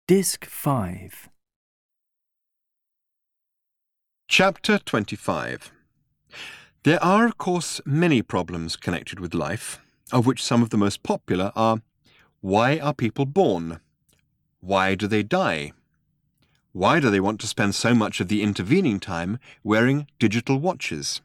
Disc 5. Chapter 25. There are, of course, many problems connected with life, of which some of the most popular are: why are people born? Why do they die? Why do they want to spend so much of the intervening time wearing digital watches?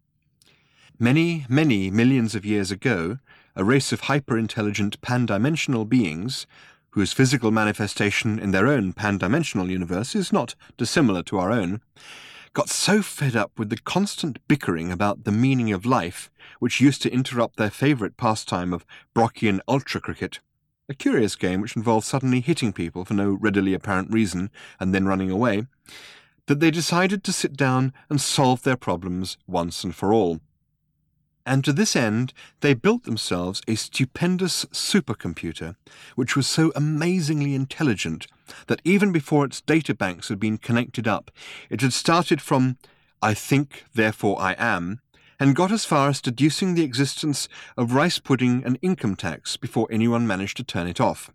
Many, many millions of years ago, a race of hyper-intelligent pan-dimensional beings, whose physical manifestation in their own pan-dimensional universe is not dissimilar to our own, got so fed up with the constant bickering about the meaning of life, which used to interrupt their favourite pastime of Brockian ultra cricket, a curious game which involved suddenly hitting people for no readily apparent reason and then running away, that they decided to sit down and solve their problems once and for all. And to this end, they built themselves a stupendous supercomputer, which was so amazingly intelligent that even before its databanks had been connected up, it had started from "I think, therefore I am," and got as far as deducing the existence of rice pudding and income tax before anyone managed to turn it off.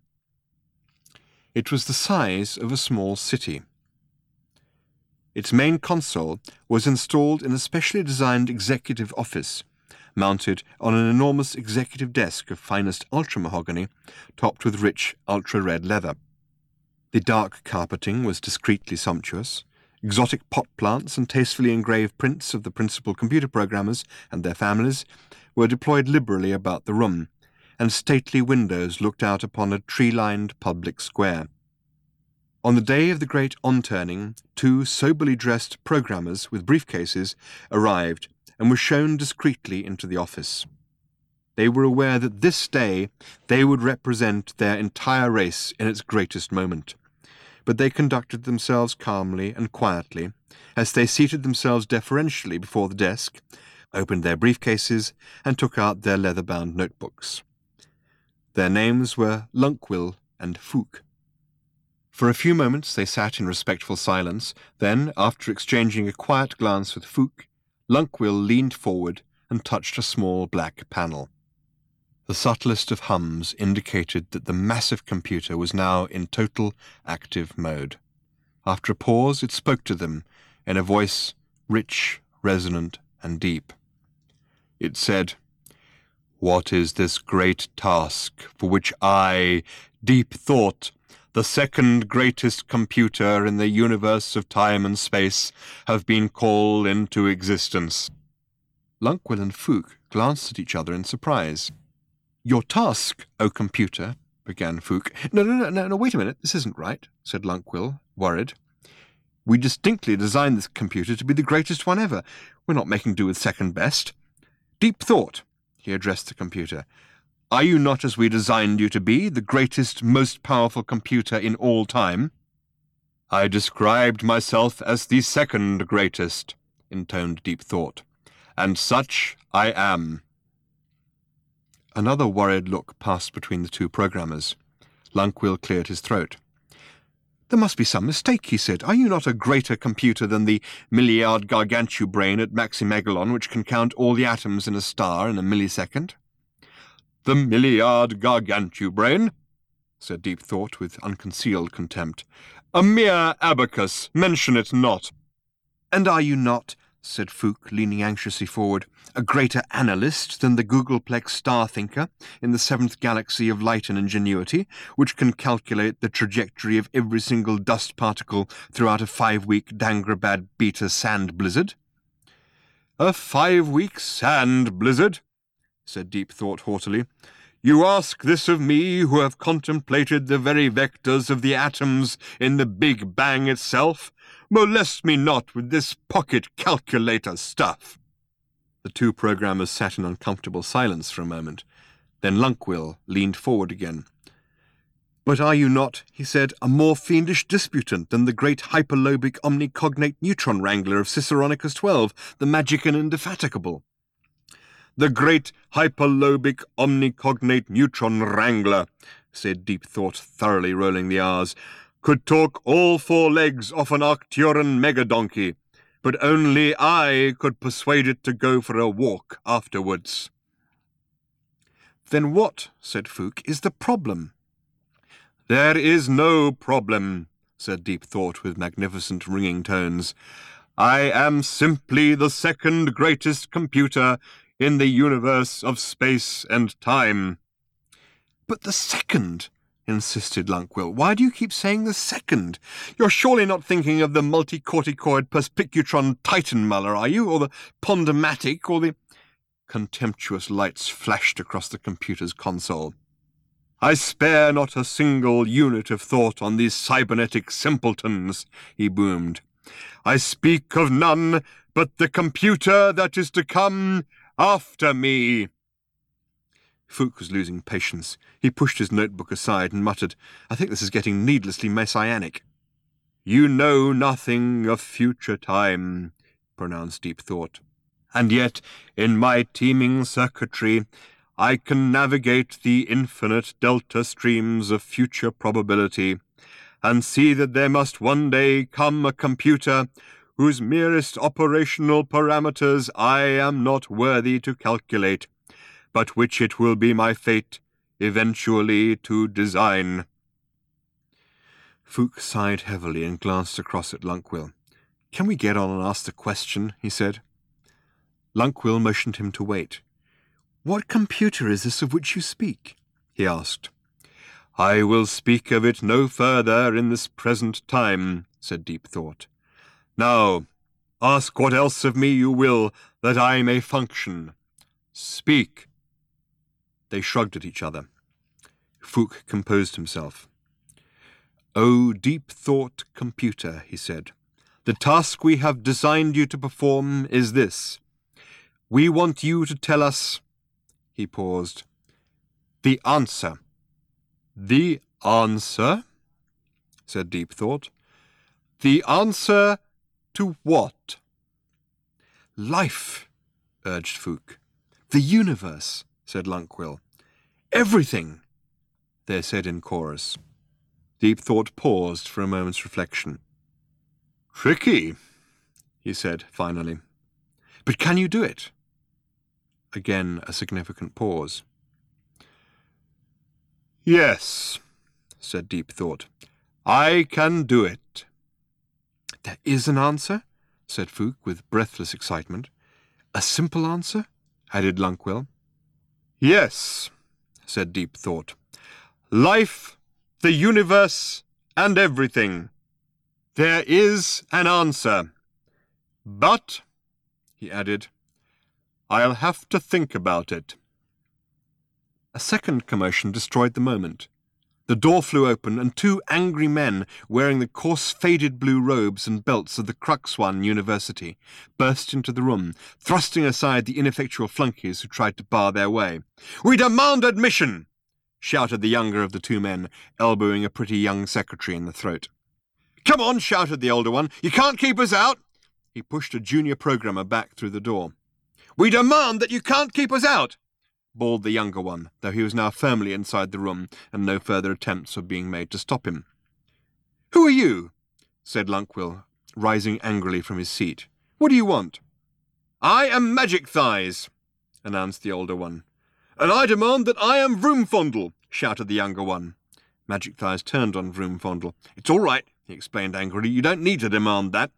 It was the size of a small city. Its main console was installed in a specially designed executive office, mounted on an enormous executive desk of finest ultra-mahogany, topped with rich ultra-red leather. The dark carpeting was discreetly sumptuous. Exotic pot plants and tastefully engraved prints of the principal computer programmers and their families were deployed liberally about the room, and stately windows looked out upon a tree-lined public square. On the day of the great on-turning, 2 soberly dressed programmers with briefcases arrived and were shown discreetly into the office. They were aware that this day they would represent their entire race in its greatest moment, but they conducted themselves calmly and quietly as they seated themselves deferentially before the desk, opened their briefcases, and took out their leather-bound notebooks. Their names were Lunquill and Fook. For a few moments they sat in respectful silence. Then, after exchanging a quiet glance with Fook, Lunquill leaned forward and touched a small black panel. The subtlest of hums indicated that the massive computer was now in total active mode. After a pause, it spoke to them in a voice rich, resonant, and deep. It said, "What is this great task for which I, Deep Thought, the second greatest computer in the universe of time and space, have been called into existence?" Lunquill and Fook glanced at each other in surprise. "Your task, O computer," began Fook. No, wait a minute, this isn't right," said Lunquill, worried. "We distinctly designed this computer to be the greatest one ever. We're not making do with second best. Deep Thought," he addressed the computer, "are you not, as we designed you to be, the greatest, most powerful computer in all time?" "I described myself as the second greatest," intoned Deep Thought, "and such I am." Another worried look passed between the 2 programmers. Lunquill cleared his throat. "There must be some mistake," he said. "Are you not a greater computer than the Milliard Gargantubrain at Maximegalon, which can count all the atoms in a star in a millisecond?" "The Milliard Gargantubrain?" said Deep Thought with unconcealed contempt. "A mere abacus, mention it not." "And are you not," said Fook, leaning anxiously forward, "a greater analyst than the Googleplex star thinker in the 7th galaxy of light and ingenuity, which can calculate the trajectory of every single dust particle throughout a 5-week Dangrabad beta sand blizzard?" "A 5-week sand blizzard?" said Deep Thought haughtily. "You ask this of me, who have contemplated the very vectors of the atoms in the Big Bang itself? Molest me not with this pocket calculator stuff." The 2 programmers sat in uncomfortable silence for a moment. Then Lunquill leaned forward again. "But are you not," he said, "a more fiendish disputant than the great hyperlobic omnicognate neutron wrangler of Ciceronicus 12, the magic and indefatigable?" "The great hyperlobic omnicognate neutron wrangler," said Deep Thought, thoroughly rolling the R's, "could talk all 4 legs off an Arcturan megadonkey, but only I could persuade it to go for a walk afterwards." "Then what," said Fook, "is the problem?" "There is no problem," said Deep Thought with magnificent ringing tones. "I am simply the second greatest computer in the universe of space and time." "But the second," insisted Lunquill. "Why do you keep saying the second? You're surely not thinking of the multicorticoid perspicutron Titanmuller, are you? Or the Pondomatic, or the—" Contemptuous lights flashed across the computer's console. "I spare not a single unit of thought on these cybernetic simpletons," he boomed. "I speak of none but the computer that is to come after me." Fook was losing patience. He pushed his notebook aside and muttered, "I think this is getting needlessly messianic." "You know nothing of future time," pronounced Deep Thought. "And yet, in my teeming circuitry, I can navigate the infinite delta streams of future probability, and see that there must one day come a computer whose merest operational parameters I am not worthy to calculate, but which it will be my fate eventually to design." Fook sighed heavily and glanced across at Lunquill. "Can we get on and ask the question?" he said. Lunquill motioned him to wait. "What computer is this of which you speak?" he asked. "I will speak of it no further in this present time," said Deep Thought. "Now, ask what else of me you will, that I may function. Speak." They shrugged at each other. Fook composed himself. "O Deep Thought computer," he said, "the task we have designed you to perform is this. We want you to tell us—" He paused. "The answer." "The answer?" said Deep Thought. "The answer to what?" "Life," urged Fook. "The universe," said Lunquill. "Everything," they said in chorus. Deep Thought paused for a moment's reflection. "Tricky," he said finally. "But can you do it?" Again a significant pause. "Yes," said Deep Thought. "I can do it." "There is an answer?" said Fook with breathless excitement. "A simple answer?" added Lunquill. "Yes," said Deep Thought. "Life, the universe, and everything. There is an answer. But," he added, "I'll have to think about it." A second commotion destroyed the moment. The door flew open, and two angry men, wearing the coarse faded blue robes and belts of the Cruxwan University, burst into the room, thrusting aside the ineffectual flunkies who tried to bar their way. "We demand admission!" shouted the younger of the two men, elbowing a pretty young secretary in the throat. "Come on," shouted the older one. "You can't keep us out!" He pushed a junior programmer back through the door. "We demand that you can't keep us out!" bawled the younger one, though he was now firmly inside the room, and no further attempts were being made to stop him. "Who are you?" said Lunquill, rising angrily from his seat. "What do you want?" "I am Magic Thighs," announced the older one. "And I demand that I am Vroomfondle," shouted the younger one. Magic Thighs turned on Vroomfondle. "It's all right," he explained angrily. "You don't need to demand that."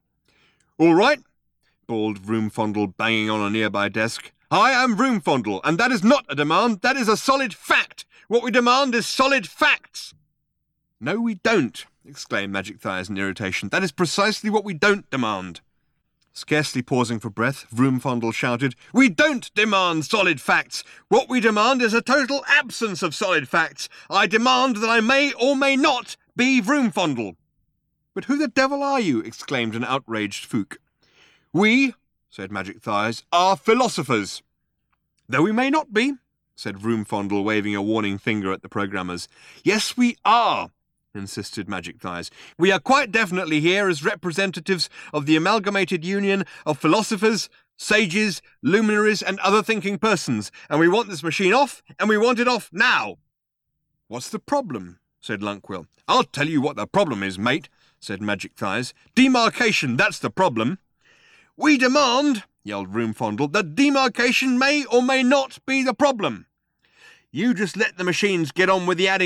"All right," bawled Vroomfondle, banging on a nearby desk. "I am Vroomfondle, and that is not a demand, that is a solid fact. What we demand is solid facts." "No, we don't," exclaimed Magic Thighs in irritation. "That is precisely what we don't demand." Scarcely pausing for breath, Vroomfondle shouted, "We don't demand solid facts. What we demand is a total absence of solid facts. I demand that I may or may not be Vroomfondle." "But who the devil are you?" exclaimed an outraged Fook. "We," said Magic Thighs, "are philosophers." "Though we may not be," said Vroomfondle, waving a warning finger at the programmers. "Yes, we are," insisted Magic Thighs. "We are quite definitely here as representatives of the amalgamated union of philosophers, sages, luminaries, and other thinking persons, and we want this machine off, and we want it off now." "What's the problem?" said Lunquill. "I'll tell you what the problem is, mate," said Magic Thighs. "Demarcation, that's the problem." "We demand," yelled Vroomfondle, "that demarcation may or may not be the problem." "You just let the machines get on with the adding up,"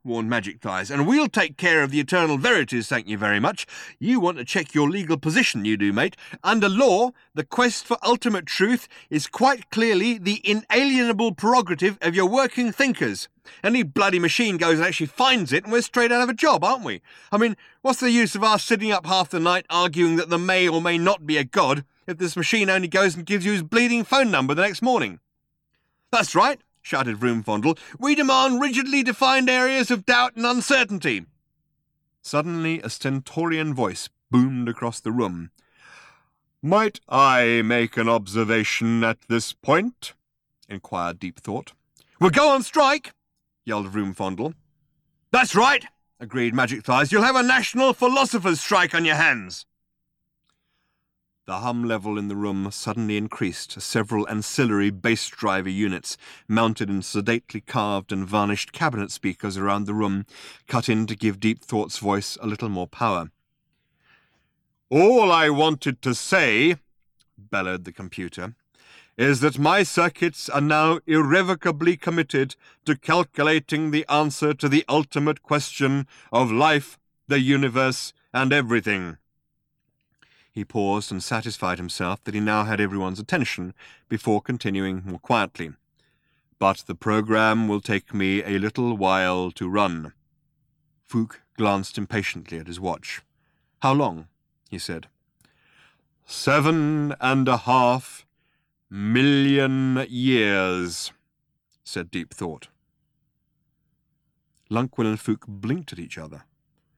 warned Magic Thighs, and we'll take care of the eternal verities, thank you very much. You want to check your legal position, you do, mate. Under law, the quest for ultimate truth is quite clearly the inalienable prerogative of your working thinkers. Any bloody machine goes and actually finds it, and we're straight out of a job, aren't we? I mean, what's the use of us sitting up half the night arguing that there may or may not be a God if this machine only goes and gives you his bleeding phone number the next morning? That's right, shouted Vroomfondle. We demand rigidly defined areas of doubt and uncertainty. Suddenly a stentorian voice boomed across the room. Might I make an observation at this point? Inquired Deep Thought. We'll go on strike, yelled Vroomfondle. That's right, agreed Magic Thighs. You'll have a national philosopher's strike on your hands. The hum level in the room suddenly increased as several ancillary bass driver units, mounted in sedately carved and varnished cabinet speakers around the room, cut in to give Deep Thought's voice a little more power. All I wanted to say, bellowed the computer, is that my circuits are now irrevocably committed to calculating the answer to the ultimate question of life, the universe, and everything. He paused and satisfied himself that he now had everyone's attention before continuing more quietly. But the program will take me a little while to run. Fook glanced impatiently at his watch. How long? He said. 7.5 million years, said Deep Thought. Lunkwell and Fook blinked at each other.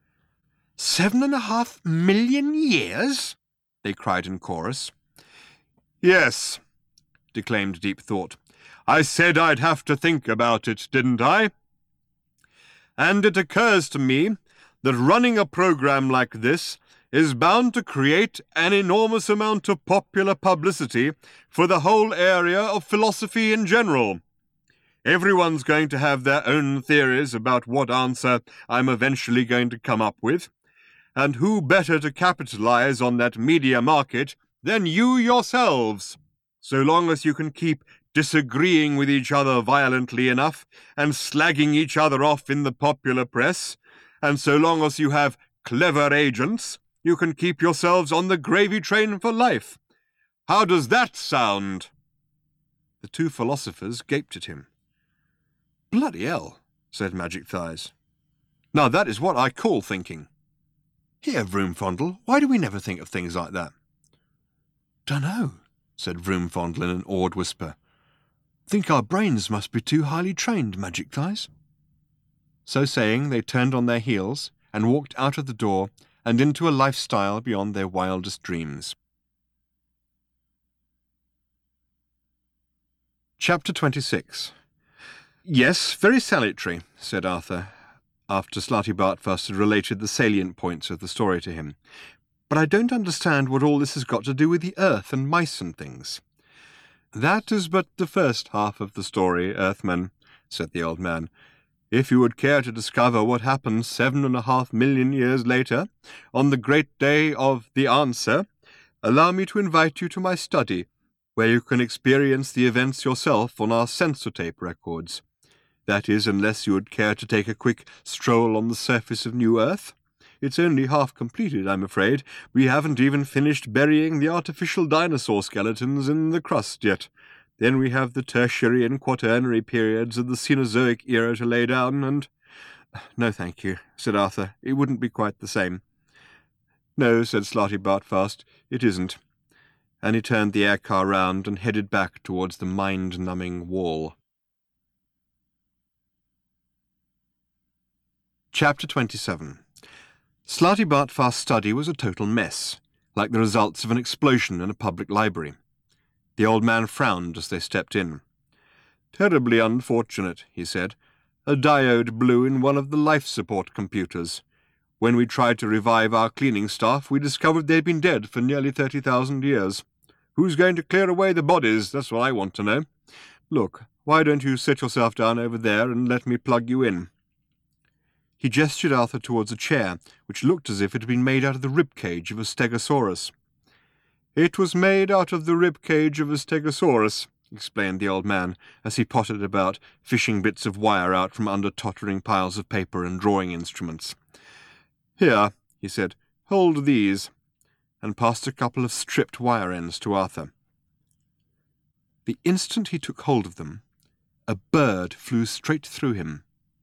7.5 million years? They cried in chorus. Yes, declaimed Deep Thought. I said I'd have to think about it, didn't I? And it occurs to me that running a program like this is bound to create an enormous amount of popular publicity for the whole area of philosophy in general. Everyone's going to have their own theories about what answer I'm eventually going to come up with, and who better to capitalize on that media market than you yourselves, so long as you can keep disagreeing with each other violently enough and slagging each other off in the popular press, and so long as you have clever agents, you can keep yourselves on the gravy train for life. How does that sound? The two philosophers gaped at him. Bloody hell, said Magic Thighs. Now that is what I call thinking. Here, Vroomfondle, why do we never think of things like that? Dunno, said Vroomfondle in an awed whisper. Think our brains must be too highly trained, Magic Thighs. So saying, they turned on their heels and walked out of the door and into a lifestyle beyond their wildest dreams. Chapter 26. Yes, very salutary, said Arthur, after Slartibartfast had related the salient points of the story to him. But I don't understand what all this has got to do with the earth and mice and things. That is but the first half of the story, Earthman, said the old man. If you would care to discover what happened 7.5 million years later, on the great day of the answer, allow me to invite you to my study, where you can experience the events yourself on our Sensotape records. That is, unless you would care to take a quick stroll on the surface of New Earth. It's only half completed, I'm afraid. We haven't even finished burying the artificial dinosaur skeletons in the crust yet. Then we have the Tertiary and Quaternary periods of the Cenozoic era to lay down, and— No, thank you, said Arthur. It wouldn't be quite the same. No, said Slartibartfast, it isn't. And he turned the air car round and headed back towards the mind-numbing wall. Chapter 27. Slartibartfast's study was a total mess, like the results of an explosion in a public library. The old man frowned as they stepped in. Terribly unfortunate, he said. A diode blew in one of the life support computers. When we tried to revive our cleaning staff, we discovered they'd been dead for nearly 30,000 years. Who's going to clear away the bodies? That's what I want to know. Look, why don't you sit yourself down over there and let me plug you in? He gestured Arthur towards a chair, which looked as if it had been made out of the rib-cage of a stegosaurus. It was made out of the rib-cage of a stegosaurus, explained the old man, as he pottered about, fishing bits of wire out from under tottering piles of paper and drawing instruments. "Here," he said, "hold these," and passed a couple of stripped wire ends to Arthur. The instant he took hold of them, a bird flew straight through him.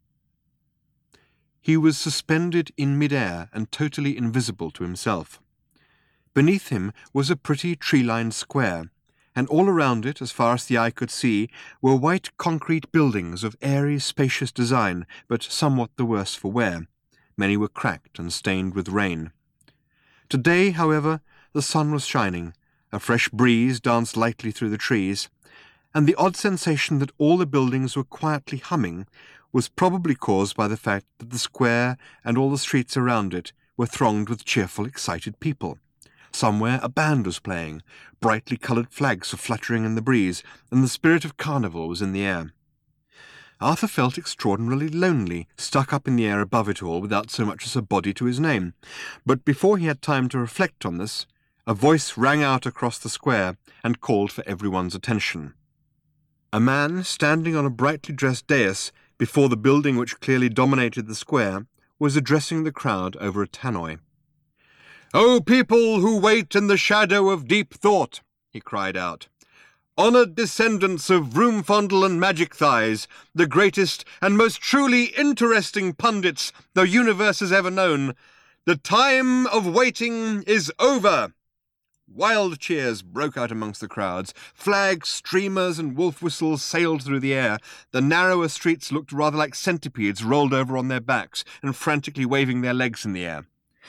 He was suspended in mid-air and totally invisible to himself. Beneath him was a pretty tree-lined square, and all around it, as far as the eye could see, were white concrete buildings of airy, spacious design, but somewhat the worse for wear. Many were cracked and stained with rain. Today, however, the sun was shining, a fresh breeze danced lightly through the trees, and the odd sensation that all the buildings were quietly humming was probably caused by the fact that the square and all the streets around it were thronged with cheerful, excited people. Somewhere a band was playing, brightly coloured flags were fluttering in the breeze, and the spirit of carnival was in the air. Arthur felt extraordinarily lonely, stuck up in the air above it all without so much as a body to his name. But before he had time to reflect on this, a voice rang out across the square and called for everyone's attention. A man standing on a brightly dressed dais before the building which clearly dominated the square was addressing the crowd over a tannoy. "O people who wait in the shadow of deep thought," he cried out, "honoured descendants of Vroomfondle and Magic Thighs, the greatest and most truly interesting pundits the universe has ever known, the time of waiting is over." Wild cheers broke out amongst the crowds. Flags, streamers, and wolf whistles sailed through the air. The narrower streets looked rather like centipedes rolled over on their backs and frantically waving their legs in the air.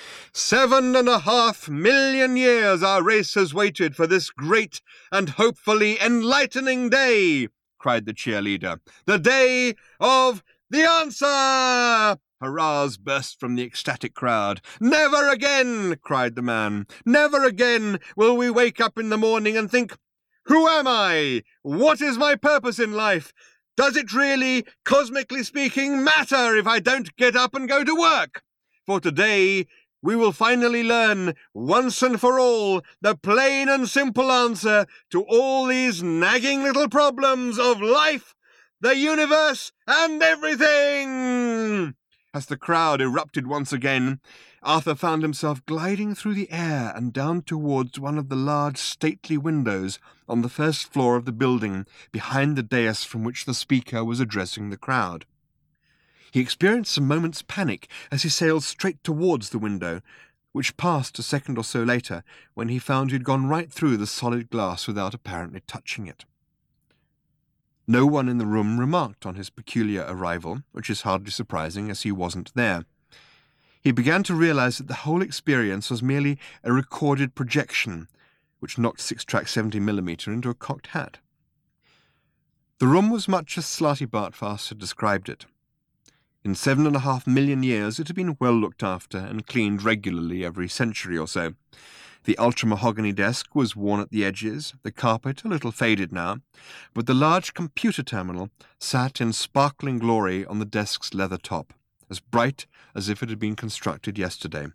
7.5 million years our race has waited for this great and hopefully enlightening day, cried the cheerleader. The day of the answer! Hurrahs burst from the ecstatic crowd. Never again, cried the man. Never again will we wake up in the morning and think, who am I? What is my purpose in life? Does it really, cosmically speaking, matter if I don't get up and go to work? For today, we will finally learn, once and for all, the plain and simple answer to all these nagging little problems of life, the universe, and everything! As the crowd erupted once again, Arthur found himself gliding through the air and down towards one of the large stately windows on the first floor of the building, behind the dais from which the speaker was addressing the crowd. He experienced a moment's panic as he sailed straight towards the window, which passed a second or so later when he found he had gone right through the solid glass without apparently touching it. No one in the room remarked on his peculiar arrival, which is hardly surprising as he wasn't there. He began to realize that the whole experience was merely a recorded projection, which knocked 6-track 70mm into a cocked hat. The room was much as Slarty Bartfast had described it. In 7.5 million years it had been well looked after and cleaned regularly every century or so. The ultra-mahogany desk was worn at the edges, the carpet a little faded now, but the large computer terminal sat in sparkling glory on the desk's leather top, as bright as if it had been constructed yesterday.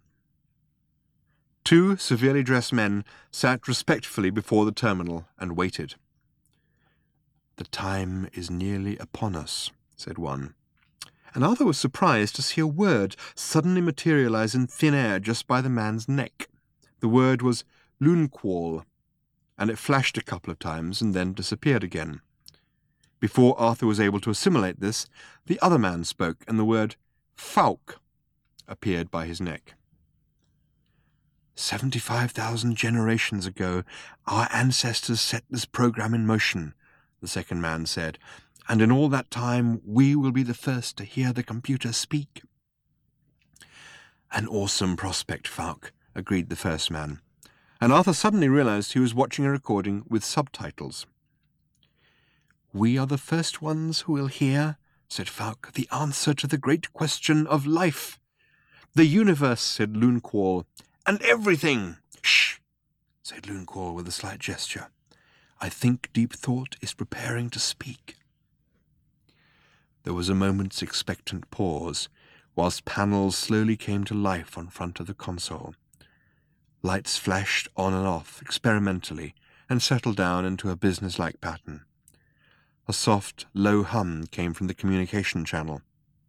2 severely dressed men sat respectfully before the terminal and waited. "The time is nearly upon us," said one. And Arthur was surprised to see a word suddenly materialize in thin air just by the man's neck. The word was Lunqual, and it flashed a couple of times and then disappeared again. Before Arthur was able to assimilate this, the other man spoke, and the word Fauk appeared by his neck. 75,000 generations ago, our ancestors set this program in motion, the second man said, and in all that time we will be the first to hear the computer speak. An awesome prospect, Fauk, agreed the first man, and Arthur suddenly realized he was watching a recording with subtitles. We are the first ones who will hear, said Fauk, the answer to the great question of life. The universe, said Lunqual, and everything. Shh, said Lunqual with a slight gesture. I think Deep Thought is preparing to speak. There was a moment's expectant pause, whilst panels slowly came to life on front of the console. Lights flashed on and off experimentally and settled down into a business-like pattern. A soft, low hum came from the communication channel.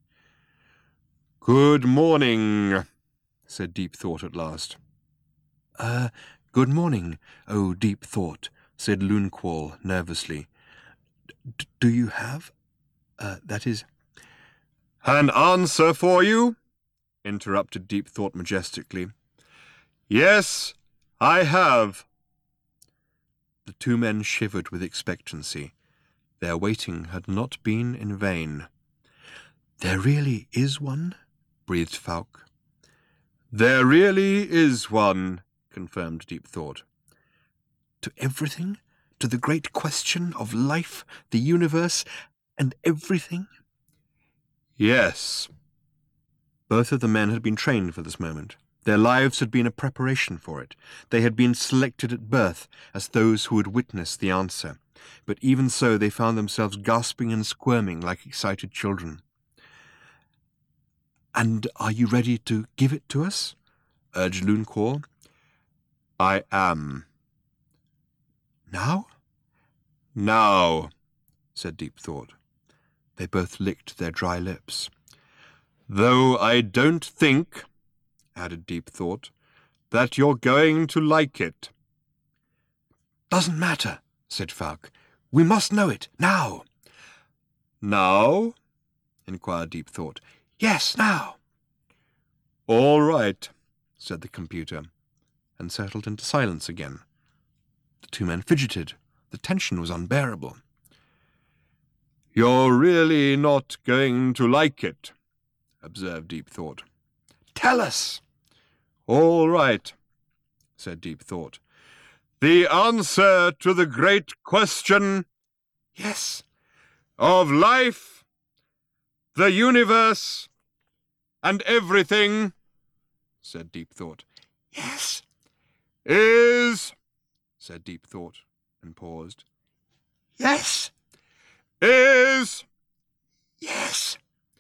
"Good morning," said Deep Thought at last. Good morning, oh Deep Thought," said Loonquall nervously. "Do you have, that is—" "An answer for you?" interrupted Deep Thought majestically. "Yes, I have." The two men shivered with expectancy. Their waiting had not been in vain. "There really is one?" breathed Falk. "There really is one," confirmed Deep Thought. "To everything? To the great question of life, the universe, and everything?" "Yes." Both of the men had been trained for this moment. Their lives had been a preparation for it. They had been selected at birth as those who would witness the answer. But even so, they found themselves gasping and squirming like excited children. "And are you ready to give it to us?" urged Loonquall. "I am." "Now?" "Now," said Deep Thought. They both licked their dry lips. "Though I don't think," added Deep Thought, "that you're going to like it." "Doesn't matter," said Falk. "We must know it, now." "Now?" inquired Deep Thought. "Yes, now." "All right," said the computer, and settled into silence again. The two men fidgeted. The tension was unbearable. "You're really not going to like it," observed Deep Thought. "Tell us." "All right," said Deep Thought. "The answer to the great question—" "Yes." "Of life, the universe, and everything," said Deep Thought. "Yes." "Is," said Deep Thought, and paused. "Yes." "Is." Yes.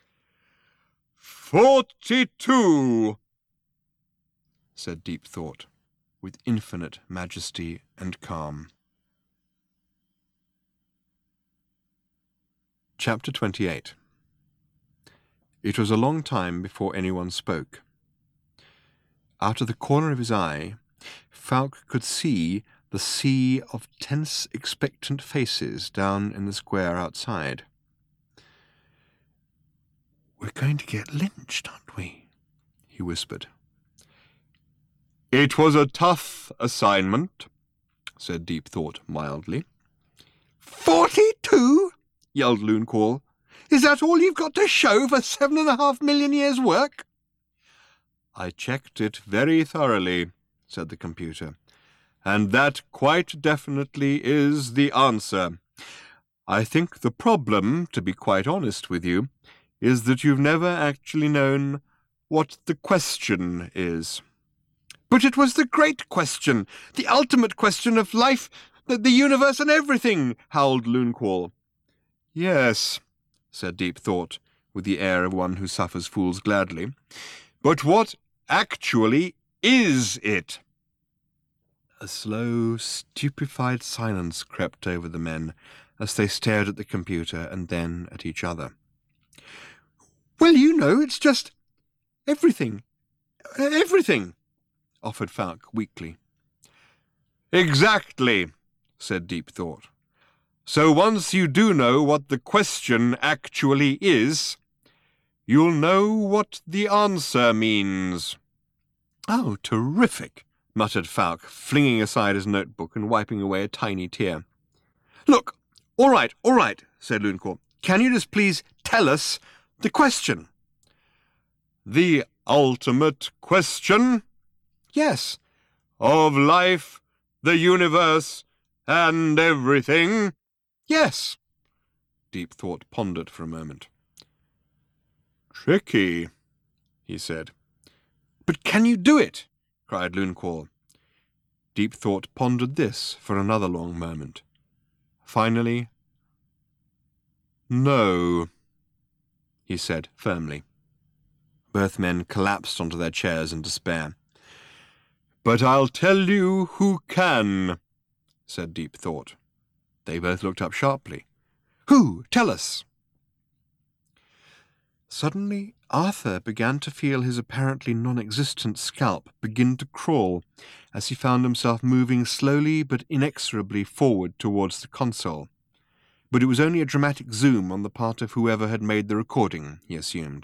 42, said Deep Thought, with infinite majesty and calm. Chapter 28. It was a long time before anyone spoke. Out of the corner of his eye, Falk could see the sea of tense, expectant faces down in the square outside. "We're going to get lynched, aren't we?" he whispered. "It was a tough assignment," said Deep Thought mildly. 42? yelled Loonquall. "Is that all you've got to show for 7.5 million years' work?" "I checked it very thoroughly," said the computer, "and that quite definitely is the answer. I think the problem, to be quite honest with you, is that you've never actually known what the question is." "But it was the great question, the ultimate question of life, the universe and everything," howled Loonquall. "Yes," said Deep Thought, with the air of one who suffers fools gladly. "But what actually is it?" A slow, stupefied silence crept over the men as they stared at the computer and then at each other. "Well, you know, it's just everything, offered Falk weakly. "Exactly," said Deep Thought. "So once you do know what the question actually is, you'll know what the answer means." "Oh, terrific," muttered Falk, flinging aside his notebook and wiping away a tiny tear. "Look, all right, said Loonquall. "Can you just please tell us the question?" "The ultimate question?" "Yes." "Of life, the universe, and everything?" "Yes." Deep Thought pondered for a moment. "Tricky," he said. "But can you do it?" cried Loonquall. Deep Thought pondered this for another long moment. Finally, "No," he said firmly. Both men collapsed onto their chairs in despair. "But I'll tell you who can," said Deep Thought. They both looked up sharply. Who? Tell us." Suddenly, Arthur began to feel his apparently non-existent scalp begin to crawl as he found himself moving slowly but inexorably forward towards the console. But it was only a dramatic zoom on the part of whoever had made the recording, he assumed.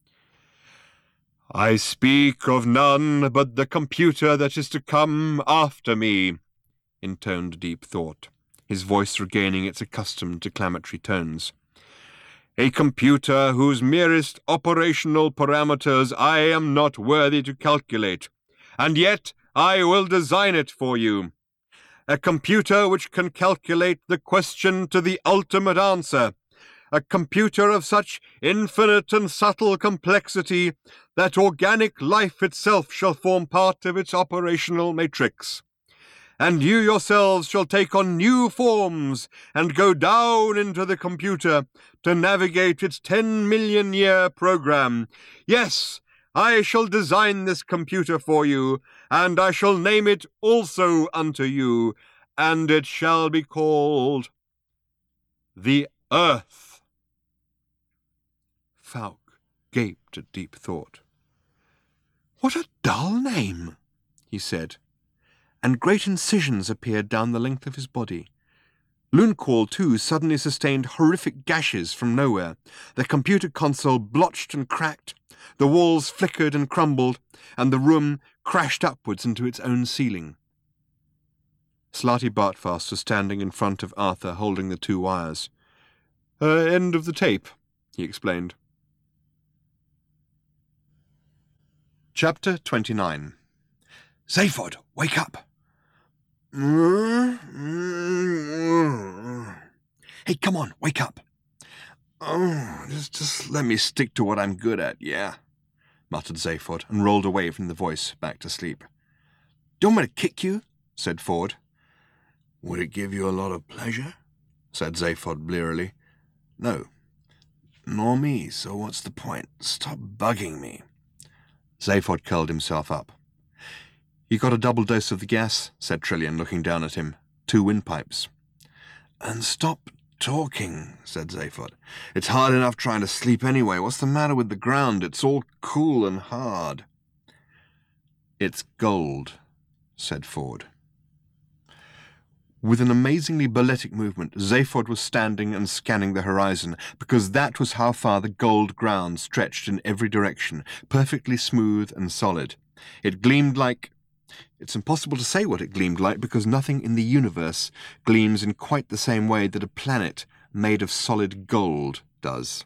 "I speak of none but the computer that is to come after me," intoned Deep Thought, his voice regaining its accustomed declamatory tones. "A computer whose merest operational parameters I am not worthy to calculate, and yet I will design it for you. A computer which can calculate the question to the ultimate answer. A computer of such infinite and subtle complexity that organic life itself shall form part of its operational matrix. And you yourselves shall take on new forms and go down into the computer to navigate its 10-million-year program. Yes, I shall design this computer for you, and I shall name it also unto you, and it shall be called the Earth." Falk gaped at Deep Thought. "What a dull name," he said, and great incisions appeared down the length of his body. Loonqual, too, suddenly sustained horrific gashes from nowhere. The computer console blotched and cracked, the walls flickered and crumbled, and the room crashed upwards into its own ceiling. Slarty Bartfast was standing in front of Arthur, holding the two wires. End of the tape," he explained. Chapter 29. "Zaphod, wake up!" "Hey, come on, wake up!" Just let me stick to what I'm good at, yeah?" muttered Zaphod, and rolled away from the voice, back to sleep. "Do you want me to kick you?" said Ford. "Would it give you a lot of pleasure?" said Zaphod blearily. "No, nor me, so what's the point? Stop bugging me." Zaphod curled himself up. "You got a double dose of the gas?" said Trillian, looking down at him. 2 windpipes. "And stop talking," said Zaphod. "It's hard enough trying to sleep anyway. What's the matter with the ground? It's all cool and hard." "It's gold," said Ford. With an amazingly balletic movement, Zaphod was standing and scanning the horizon, because that was how far the gold ground stretched in every direction, perfectly smooth and solid. It gleamed like... It's impossible to say what it gleamed like, because nothing in the universe gleams in quite the same way that a planet made of solid gold does.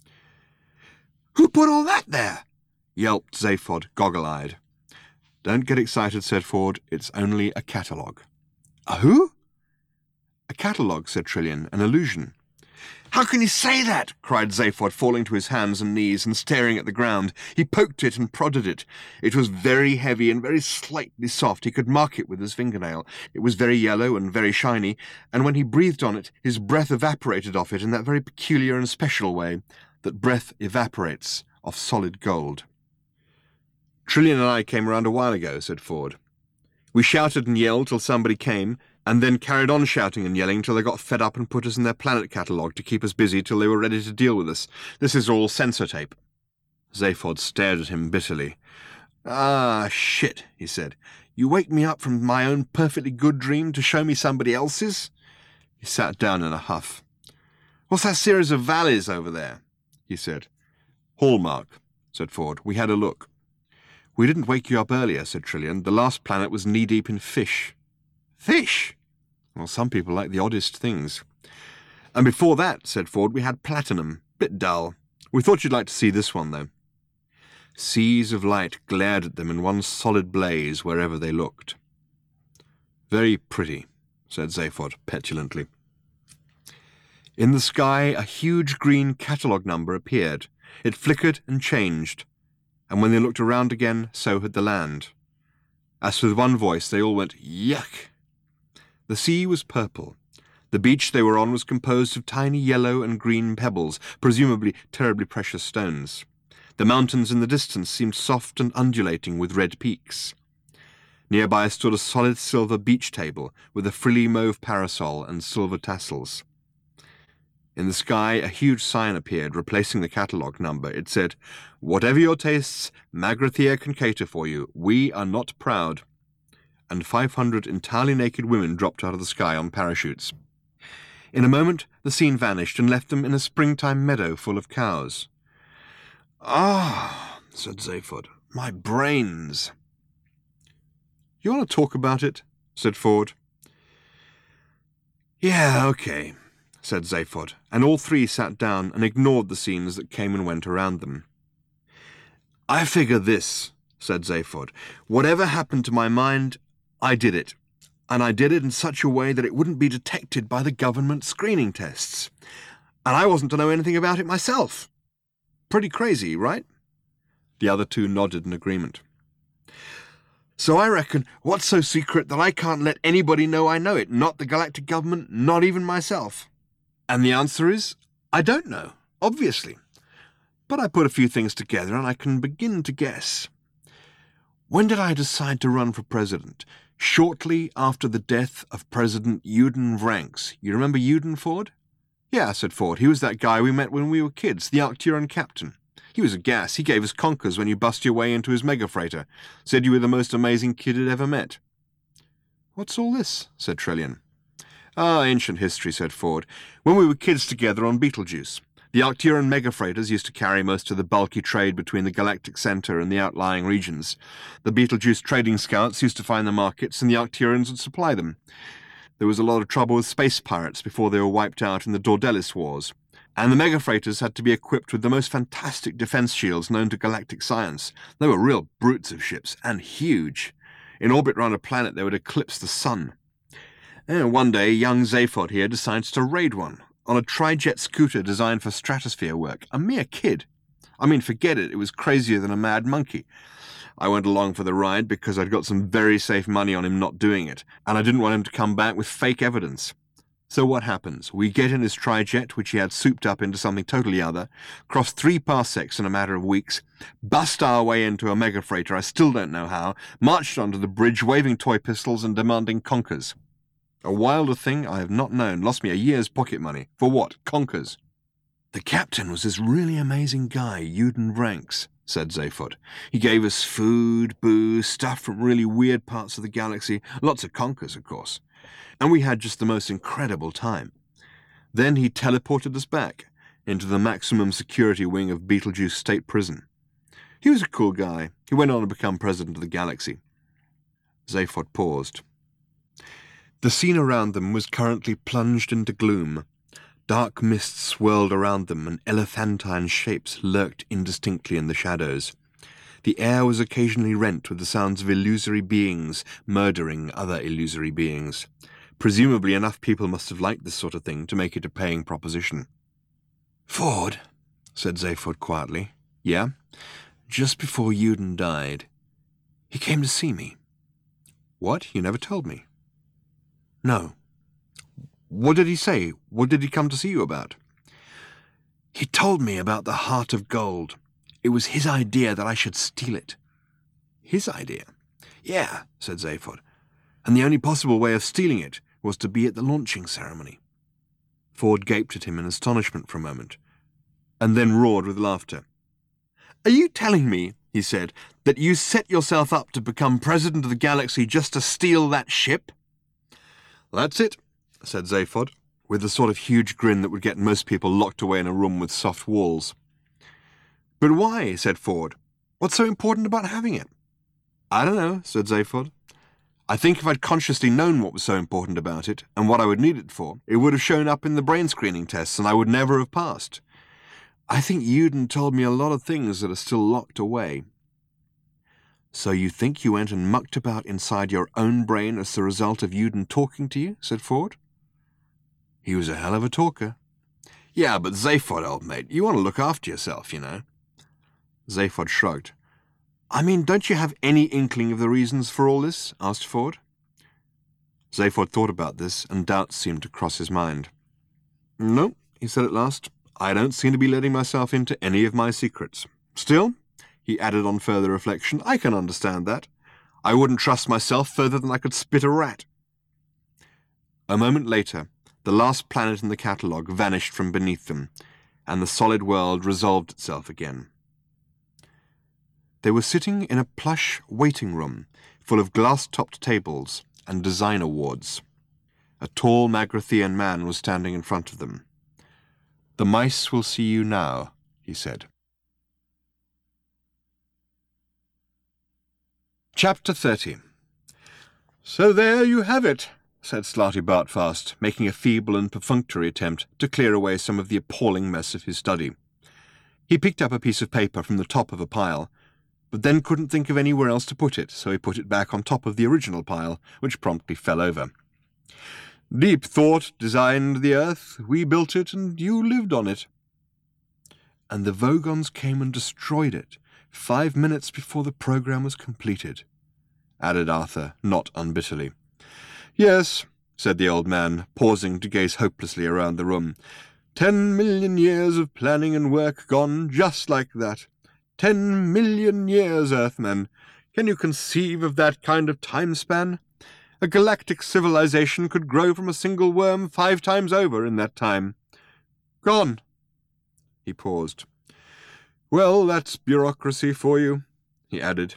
"Who put all that there?" yelped Zaphod, goggle-eyed. "Don't get excited," said Ford. "It's only a catalogue." "A who?" "A catalogue," said Trillian. "An illusion." "How can you say that?" cried Zaphod, falling to his hands and knees and staring at the ground. He poked it and prodded it. It was very heavy and very slightly soft. He could mark it with his fingernail. It was very yellow and very shiny, and when he breathed on it, his breath evaporated off it in that very peculiar and special way that breath evaporates off solid gold. "Trillian and I came around a while ago," said Ford. "We shouted and yelled till somebody came, and then carried on shouting and yelling till they got fed up and put us in their planet catalogue to keep us busy till they were ready to deal with us. This is all sensor tape." Zaphod stared at him bitterly. "Ah, shit," he said. "You wake me up from my own perfectly good dream to show me somebody else's?" He sat down in a huff. "What's that series of valleys over there?" he said. "Hallmark," said Ford. "We had a look." "We didn't wake you up earlier," said Trillian. "The last planet was knee-deep in fish." "Fish?" "Well, some people like the oddest things." "And before that," said Ford, "we had platinum. Bit dull. We thought you'd like to see this one, though." Seas of light glared at them in one solid blaze wherever they looked. "Very pretty," said Zaphod petulantly. In the sky, a huge green catalogue number appeared. It flickered and changed, and when they looked around again, so had the land. As with one voice, they all went, "Yuck!" The sea was purple. The beach they were on was composed of tiny yellow and green pebbles, presumably terribly precious stones. The mountains in the distance seemed soft and undulating with red peaks. Nearby stood a solid silver beach table with a frilly mauve parasol and silver tassels. In the sky, a huge sign appeared, replacing the catalogue number. It said, "Whatever your tastes, Magrathea can cater for you. We are not proud." And 500 entirely naked women dropped out of the sky on parachutes. In a moment, the scene vanished and left them in a springtime meadow full of cows. "Ah," said Zaphod, "my brains." "You want to talk about it?" said Ford. "Yeah, okay," said Zaphod, and all three sat down and ignored the scenes that came and went around them. "I figure this," said Zaphod. "Whatever happened to my mind, I did it. And I did it in such a way that it wouldn't be detected by the government screening tests. And I wasn't to know anything about it myself. Pretty crazy, right?" The other two nodded in agreement. "So I reckon, what's so secret that I can't let anybody know I know it? Not the galactic government, not even myself." And the answer is, I don't know, obviously. But I put a few things together and I can begin to guess. When did I decide to run for president? Shortly after the death of President Uden Vranks. You remember Uden, Ford? "Yeah," said Ford. "He was that guy we met when we were kids, the Arcturan captain. He was a gas. He gave us conkers when you bust your way into his megafreighter. Said you were the most amazing kid he'd ever met." "What's all this?" said Trellian. "Ah, ancient history," said Ford. "When we were kids together on Betelgeuse. The Arcturan megafreighters used to carry most of the bulky trade between the galactic center and the outlying regions. The Betelgeuse trading scouts used to find the markets, and the Arcturans would supply them. There was a lot of trouble with space pirates before they were wiped out in the Dordelis Wars. And the megafreighters had to be equipped with the most fantastic defense shields known to galactic science. They were real brutes of ships, and huge. In orbit around a planet, they would eclipse the sun. And one day, young Zaphod here decides to raid one, on a tri-jet scooter designed for stratosphere work. A mere kid. I mean, forget it, it was crazier than a mad monkey. I went along for the ride because I'd got some very safe money on him not doing it, and I didn't want him to come back with fake evidence. So what happens? We get in his tri-jet, which he had souped up into something totally other, cross 3 parsecs in a matter of weeks, bust our way into a megafreighter, I still don't know how, marched onto the bridge waving toy pistols and demanding conkers. A wilder thing I have not known. Lost me a year's pocket money. For what? Conkers. The captain was this really amazing guy, Uden Vranks, said Zaphod. He gave us food, booze, stuff from really weird parts of the galaxy. Lots of conkers, of course. And we had just the most incredible time. Then he teleported us back into the maximum security wing of Betelgeuse State Prison. He was a cool guy. He went on to become president of the galaxy. Zaphod paused. The scene around them was currently plunged into gloom. Dark mists swirled around them, and elephantine shapes lurked indistinctly in the shadows. The air was occasionally rent with the sounds of illusory beings murdering other illusory beings. Presumably enough people must have liked this sort of thing to make it a paying proposition. "Ford," said Zaphod quietly. "Yeah?" "Just before Uden died, he came to see me." "What? You never told me." "No." "What did he say? What did he come to see you about?" "He told me about the Heart of Gold. It was his idea that I should steal it." "His idea?" "Yeah," said Zaphod. "And the only possible way of stealing it was to be at the launching ceremony." Ford gaped at him in astonishment for a moment, and then roared with laughter. "Are you telling me," he said, "that you set yourself up to become president of the galaxy just to steal that ship?" "That's it," said Zaphod, with the sort of huge grin that would get most people locked away in a room with soft walls. "But why?" said Ford. "What's so important about having it?" "I don't know," said Zaphod. "I think if I'd consciously known what was so important about it, and what I would need it for, it would have shown up in the brain screening tests, and I would never have passed. I think Uden told me a lot of things that are still locked away." "So you think you went and mucked about inside your own brain as the result of Uden talking to you?" said Ford. "He was a hell of a talker." "Yeah, but Zaphod, old mate, you want to look after yourself, you know." Zaphod shrugged. "I mean, don't you have any inkling of the reasons for all this?" asked Ford. Zaphod thought about this, and doubts seemed to cross his mind. "No," he said at last, "I don't seem to be letting myself into any of my secrets. Still," he added on further reflection, "I can understand that. I wouldn't trust myself further than I could spit a rat." A moment later, The last planet in the catalogue vanished from beneath them, and the solid world resolved itself again. They were sitting in a plush waiting room full of glass-topped tables and design awards. A tall Magrathean man was standing in front of them. "The mice will see you now," he said. Chapter 30. "So there you have it," said Slartibartfast, making a feeble and perfunctory attempt to clear away some of the appalling mess of his study. He picked up a piece of paper from the top of a pile, but then couldn't think of anywhere else to put it, so he put it back on top of the original pile, which promptly fell over. "Deep Thought designed the Earth, we built it, and you lived on it." "And the Vogons came and destroyed it 5 minutes before the program was completed," added Arthur, not unbitterly. "Yes," said the old man, pausing to gaze hopelessly around the room. 10 million years of planning and work gone just like that. 10 million years, Earthmen. Can you conceive of that kind of time span? A galactic civilization could grow from a single worm 5 times over in that time. Gone." He paused. "Well, that's bureaucracy for you," he added.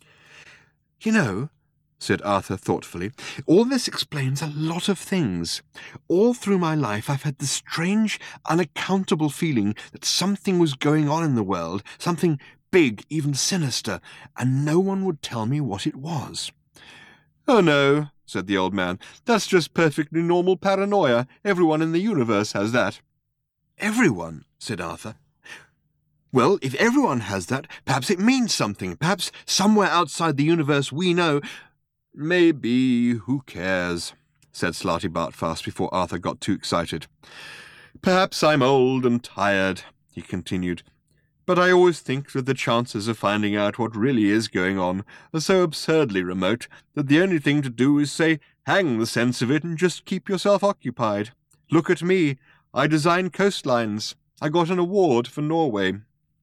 "You know," said Arthur thoughtfully, "all this explains a lot of things. All through my life I've had this strange, unaccountable feeling that something was going on in the world, something big, even sinister, and no one would tell me what it was." "Oh, no," said the old man. "That's just perfectly normal paranoia. Everyone in the universe has that." "Everyone?" said Arthur. "Well, if everyone has that, perhaps it means something. Perhaps somewhere outside the universe we know—" "Maybe, who cares?" said Slartibartfast before Arthur got too excited. "Perhaps I'm old and tired," he continued, "but I always think that the chances of finding out what really is going on are so absurdly remote that the only thing to do is say, hang the sense of it and just keep yourself occupied. Look at me. I design coastlines. I got an award for Norway."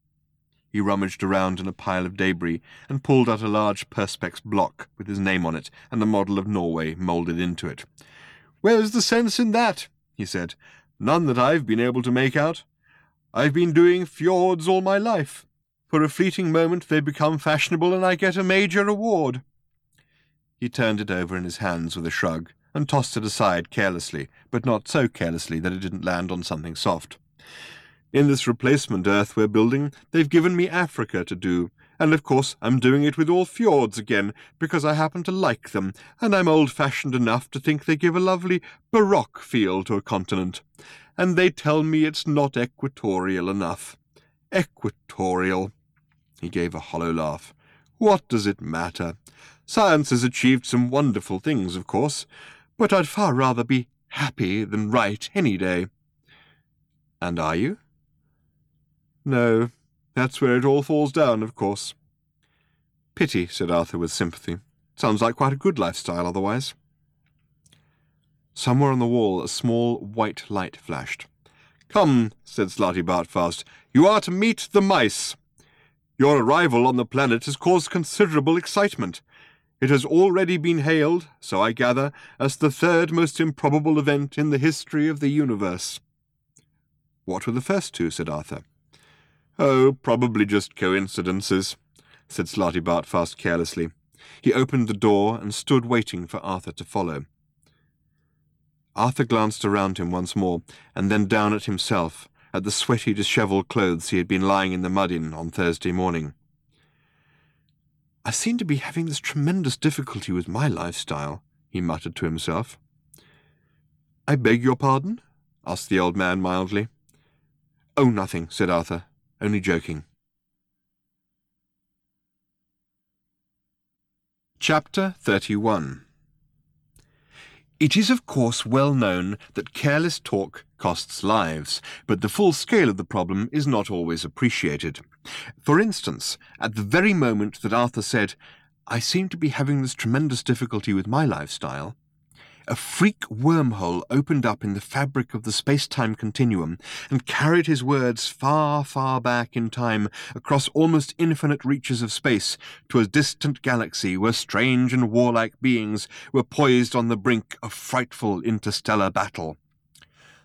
He rummaged around in a pile of debris and pulled out a large perspex block with his name on it and a model of Norway moulded into it. "Where's the sense in that?" he said. "None that I've been able to make out. I've been doing fjords all my life. For a fleeting moment they become fashionable and I get a major award." He turned it over in his hands with a shrug and tossed it aside carelessly, but not so carelessly that it didn't land on something soft. "In this replacement Earth we're building, they've given me Africa to do, and of course I'm doing it with all fjords again, because I happen to like them, and I'm old-fashioned enough to think they give a lovely baroque feel to a continent. And they tell me it's not equatorial enough. Equatorial." He gave a hollow laugh. "What does it matter? Science has achieved some wonderful things, of course, but I'd far rather be happy than right any day." "And are you?" "No, that's where it all falls down, of course." "Pity," said Arthur with sympathy. "Sounds like quite a good lifestyle otherwise." Somewhere on the wall a small white light flashed. "Come," said Slartibartfast, "you are to meet the mice. Your arrival on the planet has caused considerable excitement. It has already been hailed, so I gather, as the 3rd most improbable event in the history of the universe." "What were the first 2?" said Arthur. "Oh, probably just coincidences," said Slartibartfast carelessly. He opened the door and stood waiting for Arthur to follow. Arthur glanced around him once more, and then down at himself, at the sweaty, dishevelled clothes he had been lying in the mud in on Thursday morning. "I seem to be having this tremendous difficulty with my lifestyle," he muttered to himself. "I beg your pardon?" asked the old man mildly. "Oh, nothing," said Arthur. "Only joking." Chapter 31. It is of course well known that careless talk costs lives, but the full scale of the problem is not always appreciated. For instance, at the very moment that Arthur said, "I seem to be having this tremendous difficulty with my lifestyle," a freak wormhole opened up in the fabric of the space-time continuum and carried his words far, far back in time across almost infinite reaches of space to a distant galaxy where strange and warlike beings were poised on the brink of frightful interstellar battle.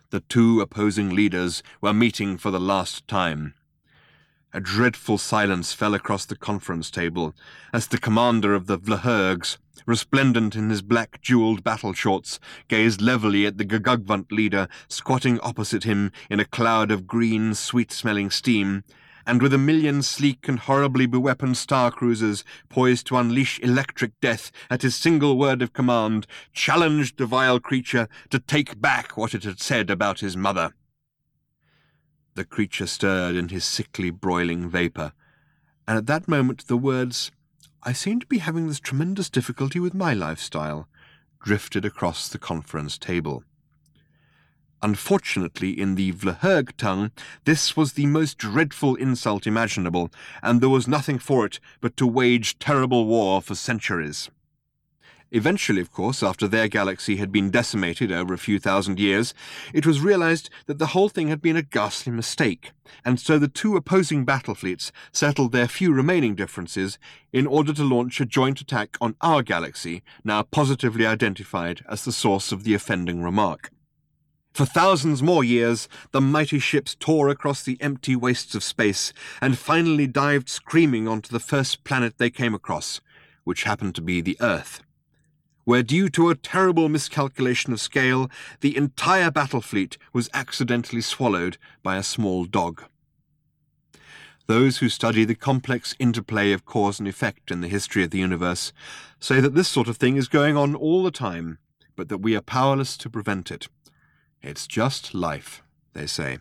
The two opposing leaders were meeting for the last time. A dreadful silence fell across the conference table as the commander of the Vlahergs, resplendent in his black jewelled battle shorts, gazed levelly at the Gagugvant leader squatting opposite him in a cloud of green, sweet-smelling steam, and with 1,000,000 sleek and horribly beweaponed star cruisers poised to unleash electric death at his single word of command, challenged the vile creature to take back what it had said about his mother. The creature stirred in his sickly, broiling vapour, and at that moment the words, "I seem to be having this tremendous difficulty with my lifestyle," drifted across the conference table. Unfortunately, in the Vlaherg tongue, this was the most dreadful insult imaginable, and there was nothing for it but to wage terrible war for centuries. Eventually, of course, after their galaxy had been decimated over a few thousand years, it was realized that the whole thing had been a ghastly mistake, and so the two opposing battle fleets settled their few remaining differences in order to launch a joint attack on our galaxy, now positively identified as the source of the offending remark. For thousands more years, the mighty ships tore across the empty wastes of space and finally dived screaming onto the first planet they came across, which happened to be the Earth, where due to a terrible miscalculation of scale, the entire battle fleet was accidentally swallowed by a small dog. Those who study the complex interplay of cause and effect in the history of the universe say that this sort of thing is going on all the time, but that we are powerless to prevent it. It's just life, they say.